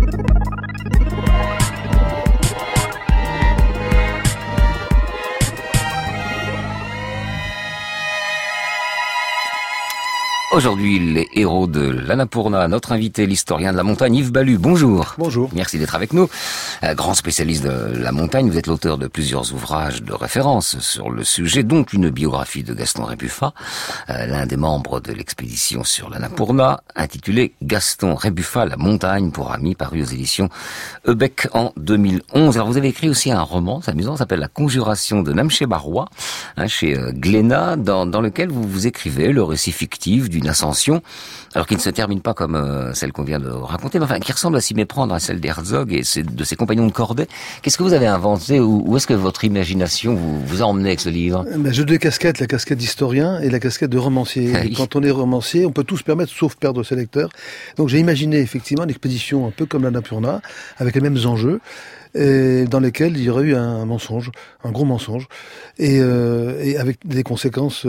Aujourd'hui, les héros de l'Annapurna, notre invité, l'historien de la montagne, Yves Ballu. Bonjour. Bonjour. Merci d'être avec nous. Grand spécialiste de la montagne, vous êtes l'auteur de plusieurs ouvrages de référence sur le sujet, dont une biographie de Gaston Rébuffat, l'un des membres de l'expédition sur l'Annapurna, intitulée Gaston Rébuffat, la montagne pour amis, paru aux éditions Ebec en 2011. Alors vous avez écrit aussi un roman, c'est amusant, ça s'appelle La Conjuration de Namché Barois, chez Glénat, dans lequel vous écrivez le récit fictif d'une ascension, alors qui ne se termine pas comme celle qu'on vient de raconter, mais enfin qui ressemble à s'y méprendre à celle d'Herzog et de ses compagnons de cordée. Qu'est-ce que vous avez inventé, ou est-ce que votre imagination vous a emmené avec ce livre? J'ai deux casquettes, la casquette d'historien et la casquette de romancier. Oui. Quand on est romancier, on peut tout se permettre sauf perdre ses lecteurs. Donc j'ai imaginé effectivement une expédition un peu comme l'Annapurna, avec les mêmes enjeux, et dans lesquels il y aurait eu un mensonge, un gros mensonge, et avec des conséquences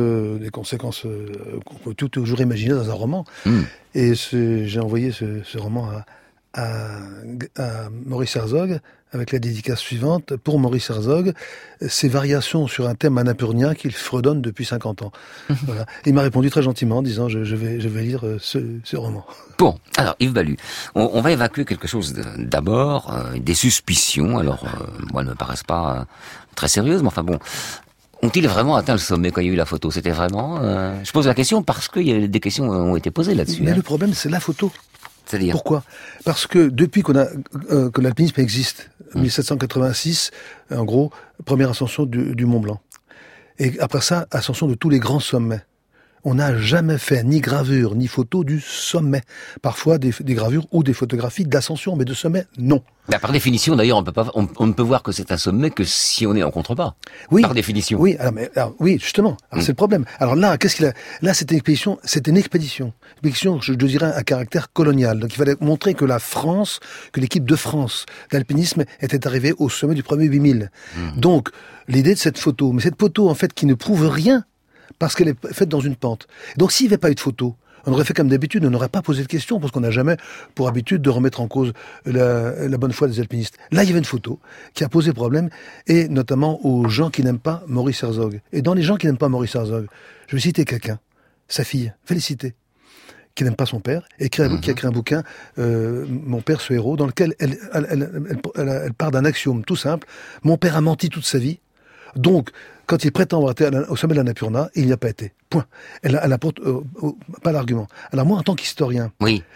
qu'on peut toujours imaginer dans un roman. Et j'ai envoyé ce roman à Maurice Herzog, avec la dédicace suivante, pour Maurice Herzog, ces variations sur un thème annapurnien qu'il fredonne depuis 50 ans. Voilà. Il m'a répondu très gentiment en disant je vais lire ce roman. Bon, alors Yves Ballu, on va évacuer quelque chose d'abord, des suspicions, alors moi, ne me paraissent pas très sérieuses, mais enfin bon, ont-ils vraiment atteint le sommet quand il y a eu la photo? C'était vraiment... Je pose la question parce que des questions ont été posées là-dessus. Mais le problème, c'est la photo. C'est-à-dire? Pourquoi? Parce que depuis que l'alpinisme existe, 1786, en gros, première ascension du Mont Blanc. Et après ça, ascension de tous les grands sommets. On n'a jamais fait ni gravure, ni photo du sommet. Parfois des gravures ou des photographies d'ascension, mais de sommet, non. Bah, par définition, d'ailleurs, on ne peut voir que c'est un sommet que si on est en contrebas. Oui. Par définition. Oui, oui, justement. Alors, c'est le problème. Alors là, là, c'était une expédition, je dirais, à caractère colonial. Donc, il fallait montrer que que l'équipe de France d'alpinisme était arrivée au sommet du premier 8000. Donc, l'idée de cette photo, mais cette photo, en fait, qui ne prouve rien, parce qu'elle est faite dans une pente. Donc s'il n'y avait pas eu de photo, on aurait fait comme d'habitude, on n'aurait pas posé de questions, parce qu'on n'a jamais pour habitude de remettre en cause la bonne foi des alpinistes. Là, il y avait une photo qui a posé problème, et notamment aux gens qui n'aiment pas Maurice Herzog. Et dans les gens qui n'aiment pas Maurice Herzog, je vais citer quelqu'un, sa fille, Félicité, qui n'aime pas son père, et qui a écrit un bouquin, Mon père, ce héros, dans lequel elle part d'un axiome tout simple. Mon père a menti toute sa vie, donc quand il prétend avoir été au sommet de l'Annapurna, il n'y a pas été. Point. Elle apporte pas l'argument. Alors moi, en tant qu'historien,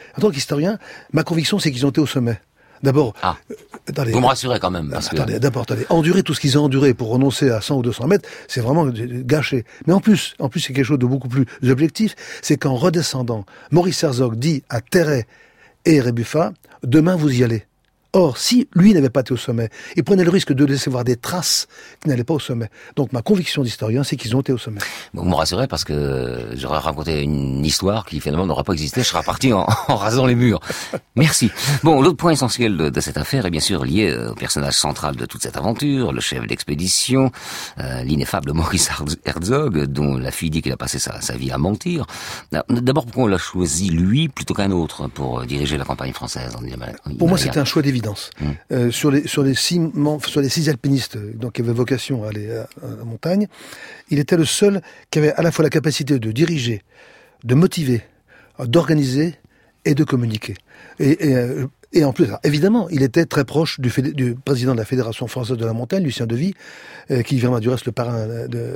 ma conviction, c'est qu'ils ont été au sommet. D'abord, vous me rassurez quand même. D'abord, endurer tout ce qu'ils ont enduré pour renoncer à 100 ou 200 mètres, c'est vraiment gâché. Mais en plus, c'est quelque chose de beaucoup plus objectif, c'est qu'en redescendant, Maurice Herzog dit à Terret et Rébuffat, demain vous y allez. Or, si lui n'avait pas été au sommet, il prenait le risque de laisser voir des traces qui n'allaient pas au sommet. Donc ma conviction d'historien, c'est qu'ils ont été au sommet. Bon, vous me rassurez parce que j'aurais raconté une histoire qui finalement n'aurait pas existé, je serais parti en rasant les murs. Merci. Bon, l'autre point essentiel de cette affaire est bien sûr lié au personnage central de toute cette aventure, le chef d'expédition, l'ineffable Maurice Herzog, dont la fille dit qu'il a passé sa vie à mentir. D'abord, pourquoi on l'a choisi lui plutôt qu'un autre pour diriger la campagne française en Himalaya? Pour moi, c'était un choix d'évidence. Sur les 6 alpinistes donc, qui avaient vocation à aller à la montagne, il était le seul qui avait à la fois la capacité de diriger, de motiver, d'organiser et de communiquer. Et en plus, évidemment, il était très proche du président de la Fédération française de la montagne, Lucien Devy, qui viendra du reste le parrain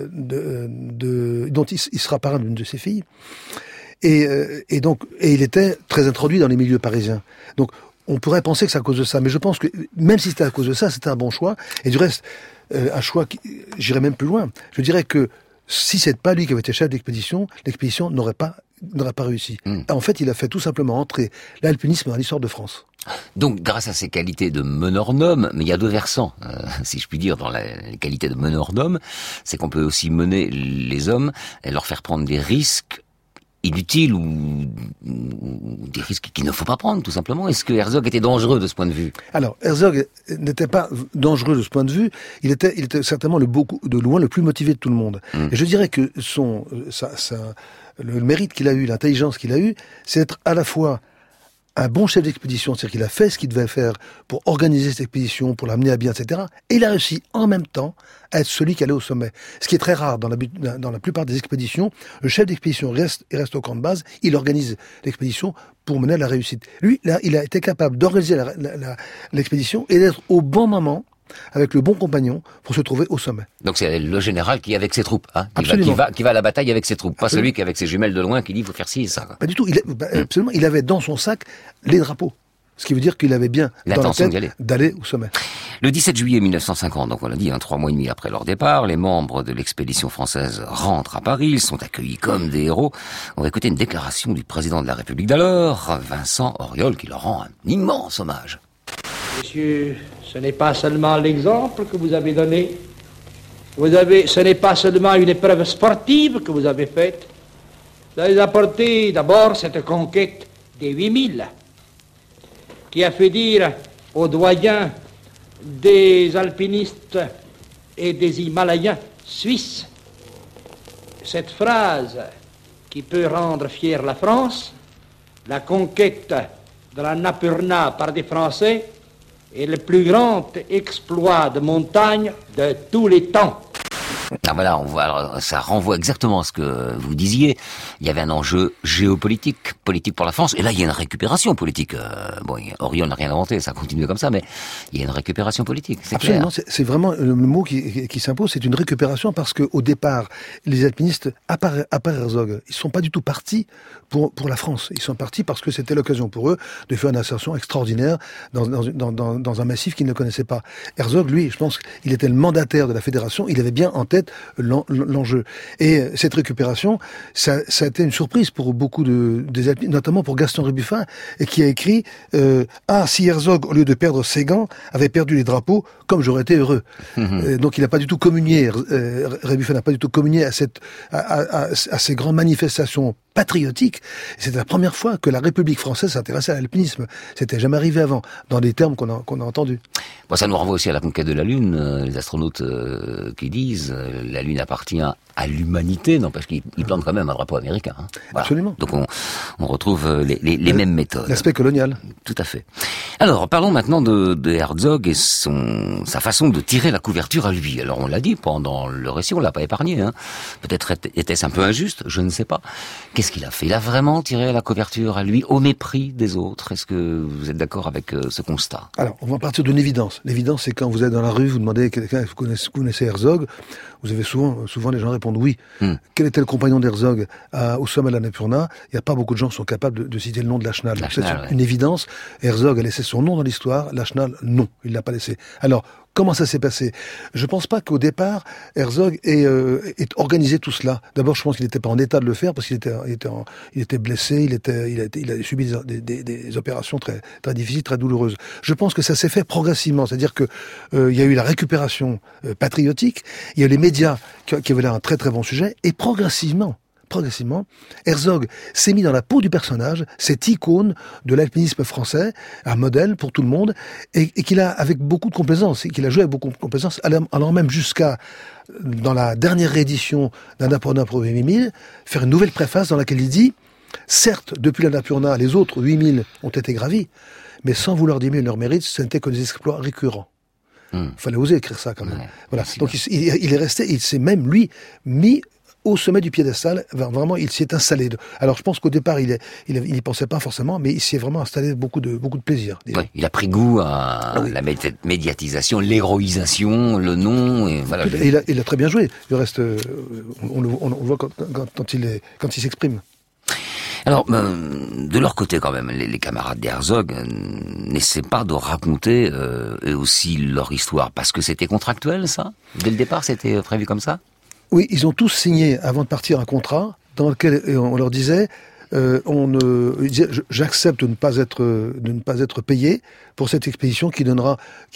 dont il sera parrain d'une de ses filles. Et il était très introduit dans les milieux parisiens. Donc, on pourrait penser que c'est à cause de ça, mais je pense que même si c'était à cause de ça, c'était un bon choix. Et du reste, un choix j'irais même plus loin. Je dirais que si c'est pas lui qui avait été chef d'expédition, l'expédition n'aurait pas réussi. En fait, il a fait tout simplement entrer l'alpinisme dans l'histoire de France. Donc, grâce à ses qualités de meneur-d'homme, mais il y a deux versants, si je puis dire, dans les qualités de meneur-d'homme, c'est qu'on peut aussi mener les hommes et leur faire prendre des risques inutiles ou des risques qu'il ne faut pas prendre, tout simplement. Est-ce que Herzog était dangereux de ce point de vue? Alors, Herzog n'était pas dangereux de ce point de vue. Il était certainement de loin le plus motivé de tout le monde. Et je dirais que le mérite qu'il a eu, l'intelligence qu'il a eu, c'est d'être à la fois un bon chef d'expédition, c'est-à-dire qu'il a fait ce qu'il devait faire pour organiser cette expédition, pour l'amener à bien, etc. Et il a réussi en même temps à être celui qui allait au sommet. Ce qui est très rare dans la plupart des expéditions. Le chef d'expédition reste au camp de base, il organise l'expédition pour mener à la réussite. Lui, là, il a été capable d'organiser l'expédition et d'être au bon moment, avec le bon compagnon, pour se trouver au sommet. Donc c'est le général qui est avec ses troupes, qui va à la bataille avec ses troupes, pas celui qui est avec ses jumelles de loin qui dit il faut faire ci et ça. Pas du tout, absolument, il avait dans son sac les drapeaux. Ce qui veut dire qu'il avait bien dans la tête d'aller au sommet. Le 17 juillet 1950, donc on l'a dit, 3 mois et demi après leur départ, les membres de l'expédition française rentrent à Paris, ils sont accueillis comme des héros. On va écouter une déclaration du président de la République d'alors, Vincent Auriol, qui leur rend un immense hommage. Messieurs, ce n'est pas seulement l'exemple que vous avez donné, ce n'est pas seulement une épreuve sportive que vous avez faite, vous avez apporté d'abord cette conquête des 8000, qui a fait dire aux doyens des alpinistes et des Himalayens suisses cette phrase qui peut rendre fière la France: la conquête de la Napurna par des Français est le plus grand exploit de montagne de tous les temps. Ah voilà, alors, ça renvoie exactement à ce que vous disiez. Il y avait un enjeu géopolitique, politique pour la France, et là il y a une récupération politique. Auriol n'a rien inventé, ça continue comme ça, mais il y a une récupération politique. Absolument, c'est vraiment le mot qui s'impose, c'est une récupération, parce que au départ, les alpinistes, à part Herzog, ils sont pas du tout partis pour la France. Ils sont partis parce que c'était l'occasion pour eux de faire une ascension extraordinaire dans un massif qu'ils ne connaissaient pas. Herzog, lui, je pense qu'il était le mandataire de la fédération, il avait bien en tête l'enjeu. Et cette récupération, ça a été une surprise pour beaucoup des alpinistes, notamment pour Gaston Rébuffin, et qui a écrit si Herzog, au lieu de perdre ses gants, avait perdu les drapeaux, comme j'aurais été heureux. Donc il n'a pas du tout communié, Rébuffin n'a pas du tout communié à ces grandes manifestations patriotiques. C'était la première fois que la République française s'intéressait à l'alpinisme. C'était jamais arrivé avant, dans des termes qu'on a entendus. Bon, ça nous renvoie aussi à la conquête de la Lune. Les astronautes qui disent la Lune appartient à l'humanité, n'empêche qu'ils plantent quand même un drapeau américain. Voilà. Absolument. Donc on retrouve les mêmes méthodes. L'aspect colonial. Tout à fait. Alors parlons maintenant de Herzog et sa façon de tirer la couverture à lui. Alors on l'a dit pendant le récit, on l'a pas épargné. Peut-être était-ce un peu injuste, je ne sais pas. Qu'est-ce qu'il a fait? Il a vraiment tiré la couverture à lui au mépris des autres. Est-ce que vous êtes d'accord avec ce constat? Alors on va partir d'une évidence. L'évidence, c'est quand vous êtes dans la rue, vous demandez quelqu'un, vous connaissez Herzog, vous avez souvent les gens répondent oui. Quel était le compagnon d'Herzog au sommet de la Napurna? Il n'y a pas beaucoup de gens qui sont capables de citer le nom de Lachenal. C'est une évidence. Herzog a laissé son nom dans l'histoire, Lachenal, non, il l'a pas laissé. Alors, Comment ça s'est passé? Je pense pas qu'au départ, Herzog ait organisé tout cela. D'abord, je pense qu'il n'était pas en état de le faire parce qu'il était blessé, il a subi des opérations très, très difficiles, très douloureuses. Je pense que ça s'est fait progressivement. C'est-à-dire que, il y a eu la récupération patriotique, il y a eu les médias qui avaient là un très très bon sujet, et progressivement, Herzog s'est mis dans la peau du personnage, cette icône de l'alpinisme français, un modèle pour tout le monde, et qu'il a avec beaucoup de complaisance, et qu'il a joué avec beaucoup de complaisance, allant même jusqu'à, dans la dernière réédition d'Annapurna pour 8000, faire une nouvelle préface dans laquelle il dit, certes, depuis l'Annapurna, les autres 8000 ont été gravis, mais sans vouloir diminuer leur mérite, ce n'était que des exploits récurrents. Il fallait oser écrire ça quand même. Ouais, voilà. Donc il est resté, il s'est même lui mis au sommet du piédestal. Vraiment, il s'y est installé. Alors je pense qu'au départ, il n'y pensait pas forcément, mais il s'y est vraiment installé beaucoup de plaisir. Ouais, il a pris goût à la médiatisation, l'héroïsation, le nom. Et voilà. Il a très bien joué. Le reste, on voit quand il s'exprime. Alors, de leur côté quand même, les camarades d'Herzog n'essaient pas de raconter eux aussi leur histoire, parce que c'était contractuel, ça? Dès le départ, c'était prévu comme ça? Oui, ils ont tous signé, avant de partir, un contrat dans lequel on leur disait j'accepte de ne pas être payé pour cette expédition qui donne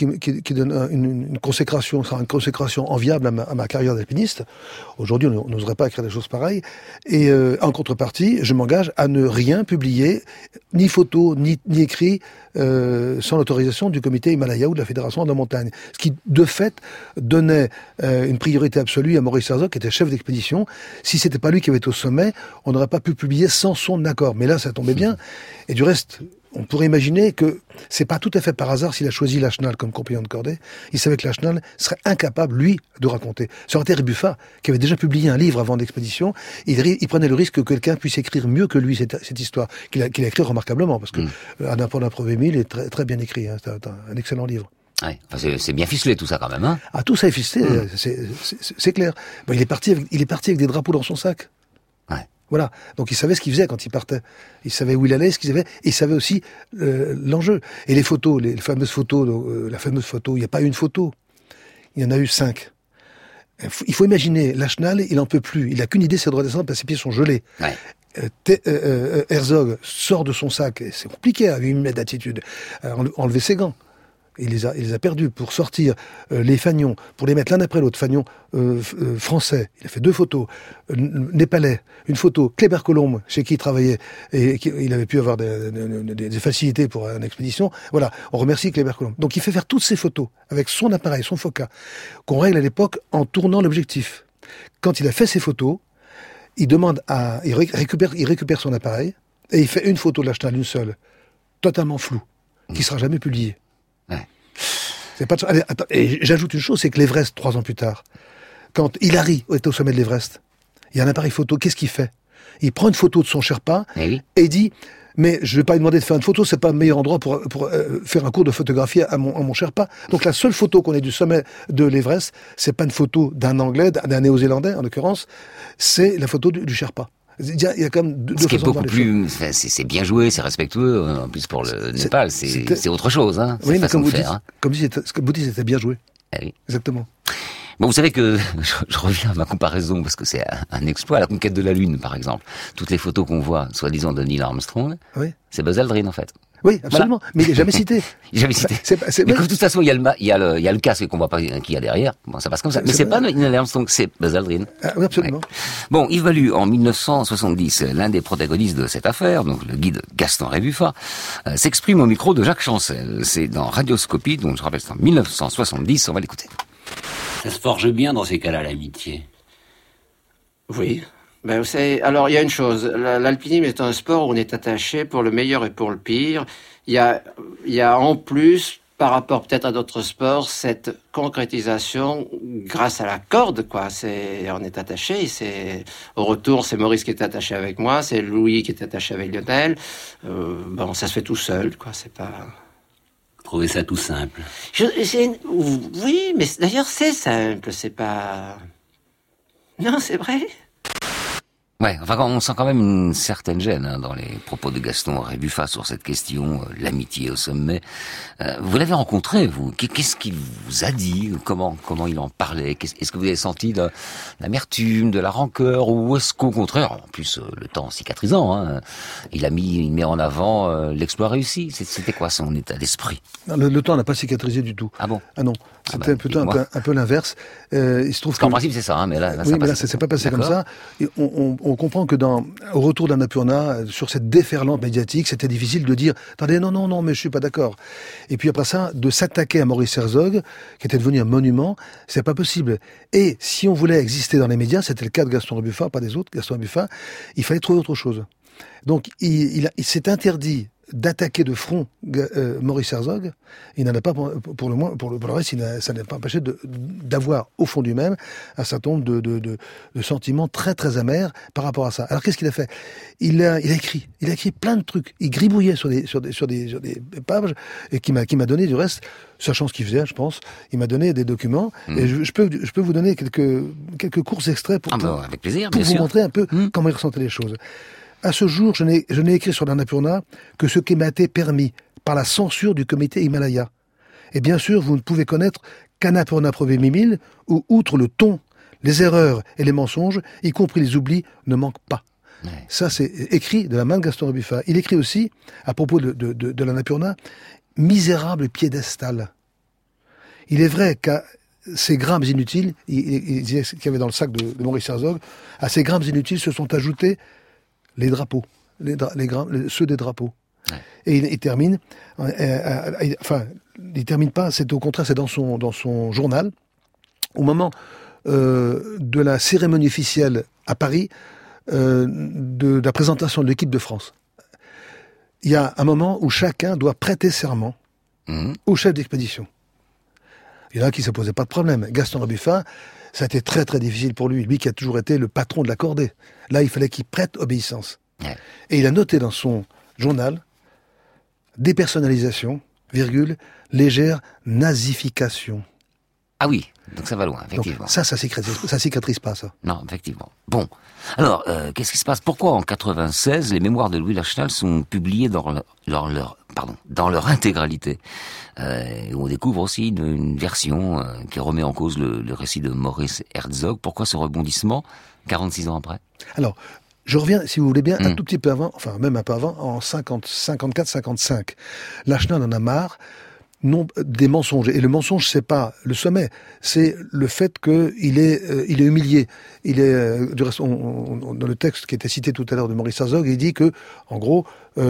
une consécration, sera une consécration enviable à ma carrière d'alpiniste. Aujourd'hui, on n'oserait pas écrire des choses pareilles. Et en contrepartie, je m'engage à ne rien publier, ni photo, ni écrit, sans l'autorisation du comité Himalaya ou de la Fédération de la montagne. Ce qui, de fait, donnait une priorité absolue à Maurice Herzog, qui était chef d'expédition. Si c'était pas lui qui avait été au sommet, on n'aurait pas pu publier sans son accord. Mais là, ça tombait bien. Et du reste, on pourrait imaginer que c'est pas tout à fait par hasard s'il a choisi Lachenal comme compagnon de cordée. Il savait que Lachenal serait incapable, lui, de raconter. Ça aurait été Rébuffat, qui avait déjà publié un livre avant l'expédition. Il prenait le risque que quelqu'un puisse écrire mieux que lui cette histoire, qu'il a écrit remarquablement, parce que Annapurna pour 8000 est très, très bien écrit. Hein. C'est un excellent livre. Ouais, enfin c'est bien ficelé tout ça quand même. Hein, tout ça est ficelé, c'est clair. Bon, il est parti avec des drapeaux dans son sac. Ouais. Voilà. Donc il savait ce qu'il faisait quand il partait. Il savait où il allait, ce qu'il savait, et il savait aussi l'enjeu. Et les photos, la fameuse photo, il n'y a pas une photo. Il y en a eu 5. Il faut imaginer, Lachenal, il n'en peut plus. Il n'a qu'une idée, c'est de redescendre parce que ses pieds sont gelés. Ouais. Herzog sort de son sac, et c'est compliqué à 8000 mètres d'altitude, enlever ses gants. Il les a perdus pour sortir les fagnons, pour les mettre l'un après l'autre. Fagnons français, il a fait 2 photos. Népalais, une photo. Kléber-Colombe, chez qui il travaillait, et il avait pu avoir des facilités pour une expédition. Voilà, on remercie Kléber-Colombe. Donc il fait faire toutes ces photos avec son appareil, son Foca, qu'on règle à l'époque en tournant l'objectif. Quand il a fait ces photos, il récupère son appareil, et il fait une photo de Lachenal, une seule, totalement floue, qui sera jamais publiée. Ouais. C'est pas. Allez, attends, et j'ajoute une chose, c'est que l'Everest, 3 ans plus tard, quand Hilary est au sommet de l'Everest, il y a un appareil photo, qu'est-ce qu'il fait? Il prend une photo de son Sherpa et dit, mais je vais pas lui demander de faire une photo, c'est pas le meilleur endroit pour faire un cours de photographie à mon Sherpa. Donc la seule photo qu'on ait du sommet de l'Everest, c'est pas une photo d'un Anglais, d'un Néo-Zélandais en l'occurrence, c'est la photo du Sherpa. Il y a quand même deux Ce qui est beaucoup plus, c'est bien joué, c'est respectueux. En plus pour le Népal, c'est autre chose, hein. Oui, mais comme vous dites, c'était bien joué. Oui. Exactement. Bon, vous savez que je reviens à ma comparaison parce que c'est un exploit, la conquête de la Lune, par exemple. Toutes les photos qu'on voit, soi-disant de Neil Armstrong, c'est Buzz Aldrin, en fait. Oui, absolument. Voilà. Mais il n'est jamais cité. Il n'est jamais cité. Mais de toute façon, il y a le casque qu'on voit pas qu'il y a derrière. Bon, ça passe comme ça. Mais c'est pas Neil Armstrong, c'est Buzz Aldrin. Oui, absolument. Ouais. Bon, Yves Valu, en 1970, l'un des protagonistes de cette affaire, donc le guide Gaston Rébuffat, s'exprime au micro de Jacques Chancel. C'est dans Radioscopie, donc je rappelle, c'est en 1970. On va l'écouter. Ça se forge bien dans ces cas-là, l'amitié. Oui. Ben, vous savez, alors il y a une chose, l'alpinisme est un sport où on est attaché pour le meilleur et pour le pire. Il y a en plus, par rapport peut-être à d'autres sports, cette concrétisation grâce à la corde, quoi. On est attaché, au retour, c'est Maurice qui est attaché avec moi, c'est Louis qui est attaché avec Lionel. Bon, ça se fait tout seul, quoi, c'est pas... Trouvez ça tout simple. Oui, mais d'ailleurs c'est simple, c'est pas... Non, c'est vrai. Ouais, enfin, on sent quand même une certaine gêne dans les propos de Gaston Rébuffat sur cette question, l'amitié au sommet. Vous l'avez rencontré, vous. Qu'est-ce qu'il vous a dit? Comment il en parlait? Est-ce que vous avez senti de l'amertume, de la rancœur, ou est-ce qu'au contraire, en plus le temps cicatrisant, hein, il met en avant l'exploit réussi? C'était quoi son état d'esprit? Le temps n'a pas cicatrisé du tout. Ah bon? Ah non, c'était plutôt un peu l'inverse. Il se trouve qu'en principe c'est ça, hein, mais là oui, mais là c'est pas passé comme ça. Et on comprend que au retour d'Annapurna, sur cette déferlante médiatique, c'était difficile de dire « Attendez, non, mais je suis pas d'accord ». Et puis après ça, de s'attaquer à Maurice Herzog, qui était devenu un monument, c'est pas possible. Et si on voulait exister dans les médias, c'était le cas de Gaston Rébuffat, pas des autres, Gaston Rébuffat, il fallait trouver autre chose. Donc il s'est interdit d'attaquer de front Maurice Herzog. Il n'en a pas pour le reste, ça n'a pas empêché d'avoir au fond du même un certain nombre de sentiments très très amers par rapport à ça. Alors qu'est-ce qu'il a fait? Il a écrit plein de trucs. Il gribouillait sur des pages et qui m'a donné du reste, sachant ce qu'il faisait, je pense. Il m'a donné des documents et je peux vous donner quelques courts extraits pour avec plaisir, pour bien vous sûr. montrer un peu comment il ressentait les choses. À ce jour, je n'ai écrit sur l'Annapurna que ce qui m'a été permis par la censure du comité Himalaya. Et bien sûr, vous ne pouvez connaître qu'Annapurna Prové Mimile, où, outre le ton, les erreurs et les mensonges, y compris les oublis, ne manquent pas. Ouais. Ça, c'est écrit de la main de Gaston Rébuffat. Il écrit aussi, à propos de l'Annapurna, misérable piédestal. Il est vrai qu'à ces grammes inutiles, il disait qu'il y avait dans le sac de Maurice Herzog, à ces grammes inutiles se sont ajoutés les drapeaux, ceux des drapeaux. Ouais. Et il termine, il termine pas, c'est au contraire, c'est dans son journal, au moment de la cérémonie officielle à Paris, de la présentation de l'équipe de France. Il y a un moment où chacun doit prêter serment au chef d'expédition. Il y en a qui ne se posaient pas de problème. Gaston Rébuffat, ça a été très très difficile pour lui qui a toujours été le patron de la cordée. Là, il fallait qu'il prête obéissance. Ouais. Et il a noté dans son journal dépersonnalisation, légère nazification. Ah oui, donc ça va loin, effectivement. Donc ça cicatrise pas, ça. Non, effectivement. Bon, alors, qu'est-ce qui se passe? Pourquoi en 96, les mémoires de Louis Lachenal sont publiées dans leur intégralité, où on découvre aussi une version qui remet en cause le récit de Maurice Herzog. Pourquoi ce rebondissement 46 ans après? Alors, je reviens, si vous voulez bien, un tout petit peu avant, enfin même un peu avant, en 54-55. Lachenal en a marre des mensonges. Et le mensonge, c'est pas le sommet, c'est le fait qu'il est humilié. Il est, du reste, dans le texte qui était cité tout à l'heure de Maurice Herzog, il dit que, en gros,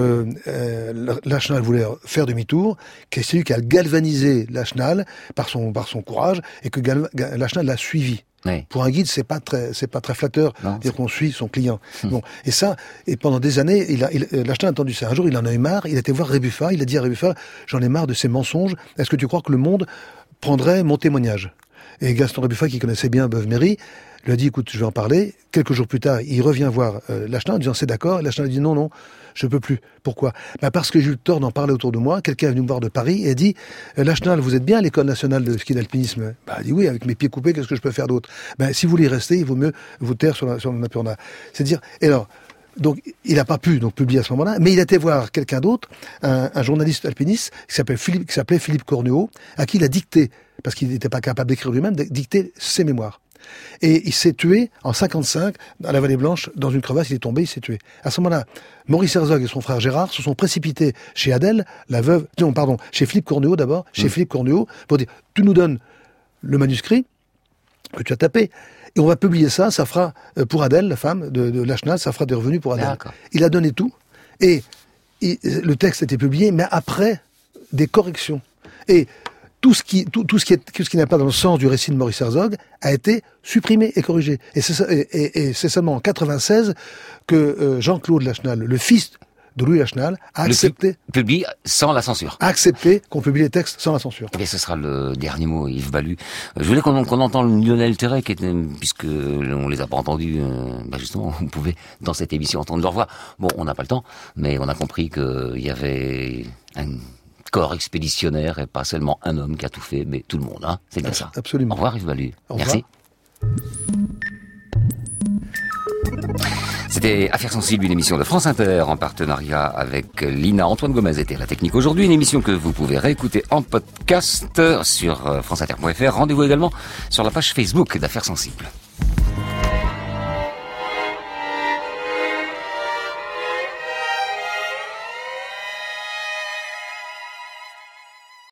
Lachenal voulait faire demi-tour, que c'est lui qui a galvanisé Lachenal par son courage, et que Lachenal l'a suivi. Oui. Pour un guide, c'est pas très flatteur de dire qu'on suit son client. Bon, et pendant des années, Lachenal a entendu ça. Un jour, il en a eu marre. Il a été voir Rébuffat. Il a dit à Rébuffat, j'en ai marre de ces mensonges. Est-ce que tu crois que le monde prendrait mon témoignage? Et Gaston Rébuffat, qui connaissait bien Beuve-Méry, lui a dit, écoute, je vais en parler. Quelques jours plus tard, il revient voir Lachenal en disant, c'est d'accord. Et Lachenal dit, non, je peux plus. Pourquoi? Parce que j'ai eu le tort d'en parler autour de moi. Quelqu'un est venu me voir de Paris et a dit, Lachenal, vous êtes bien à l'école nationale de ski d'alpinisme? Il dit oui, avec mes pieds coupés, qu'est-ce que je peux faire d'autre? Si vous voulez y rester, il vaut mieux vous taire sur l'Annapurna. C'est-à-dire, et alors, donc, il n'a pas pu publier à ce moment-là, mais il a été voir quelqu'un d'autre, un journaliste alpiniste, qui s'appelait Philippe Cornuau, à qui il a dicté, parce qu'il n'était pas capable d'écrire lui-même, dicté ses mémoires. Et il s'est tué en 55 à la Vallée Blanche, dans une crevasse, il est tombé, il s'est tué. À ce moment-là, Maurice Herzog et son frère Gérard se sont précipités chez Adèle, chez Philippe Cornuau d'abord, Philippe Cornuau, pour dire, tu nous donnes le manuscrit que tu as tapé, et on va publier ça fera, pour Adèle, la femme de Lachenal, ça fera des revenus pour Adèle. D'accord. Il a donné tout, et le texte a été publié, mais après des corrections. Et tout ce qui n'est pas dans le sens du récit de Maurice Herzog a été supprimé et corrigé. Et c'est seulement en 96 que Jean-Claude Lachenal, le fils de Louis Lachenal, a accepté... Publie sans la censure. A accepté qu'on publie les textes sans la censure. Et ce sera le dernier mot, Yves Ballu. Je voulais qu'on entende Lionel Terray, puisque on les a pas entendus, justement, vous pouvez, dans cette émission, entendre leur voix. Bon, on n'a pas le temps, mais on a compris qu'il y avait un corps expéditionnaire et pas seulement un homme qui a tout fait, mais tout le monde, hein. C'est bien ça. Absolument. Au revoir, Yves Ballu. Merci. C'était Affaires sensibles, une émission de France Inter en partenariat avec Lina. Antoine Gomez était à la technique aujourd'hui. Une émission que vous pouvez réécouter en podcast sur franceinter.fr. Rendez-vous également sur la page Facebook d'Affaires sensibles.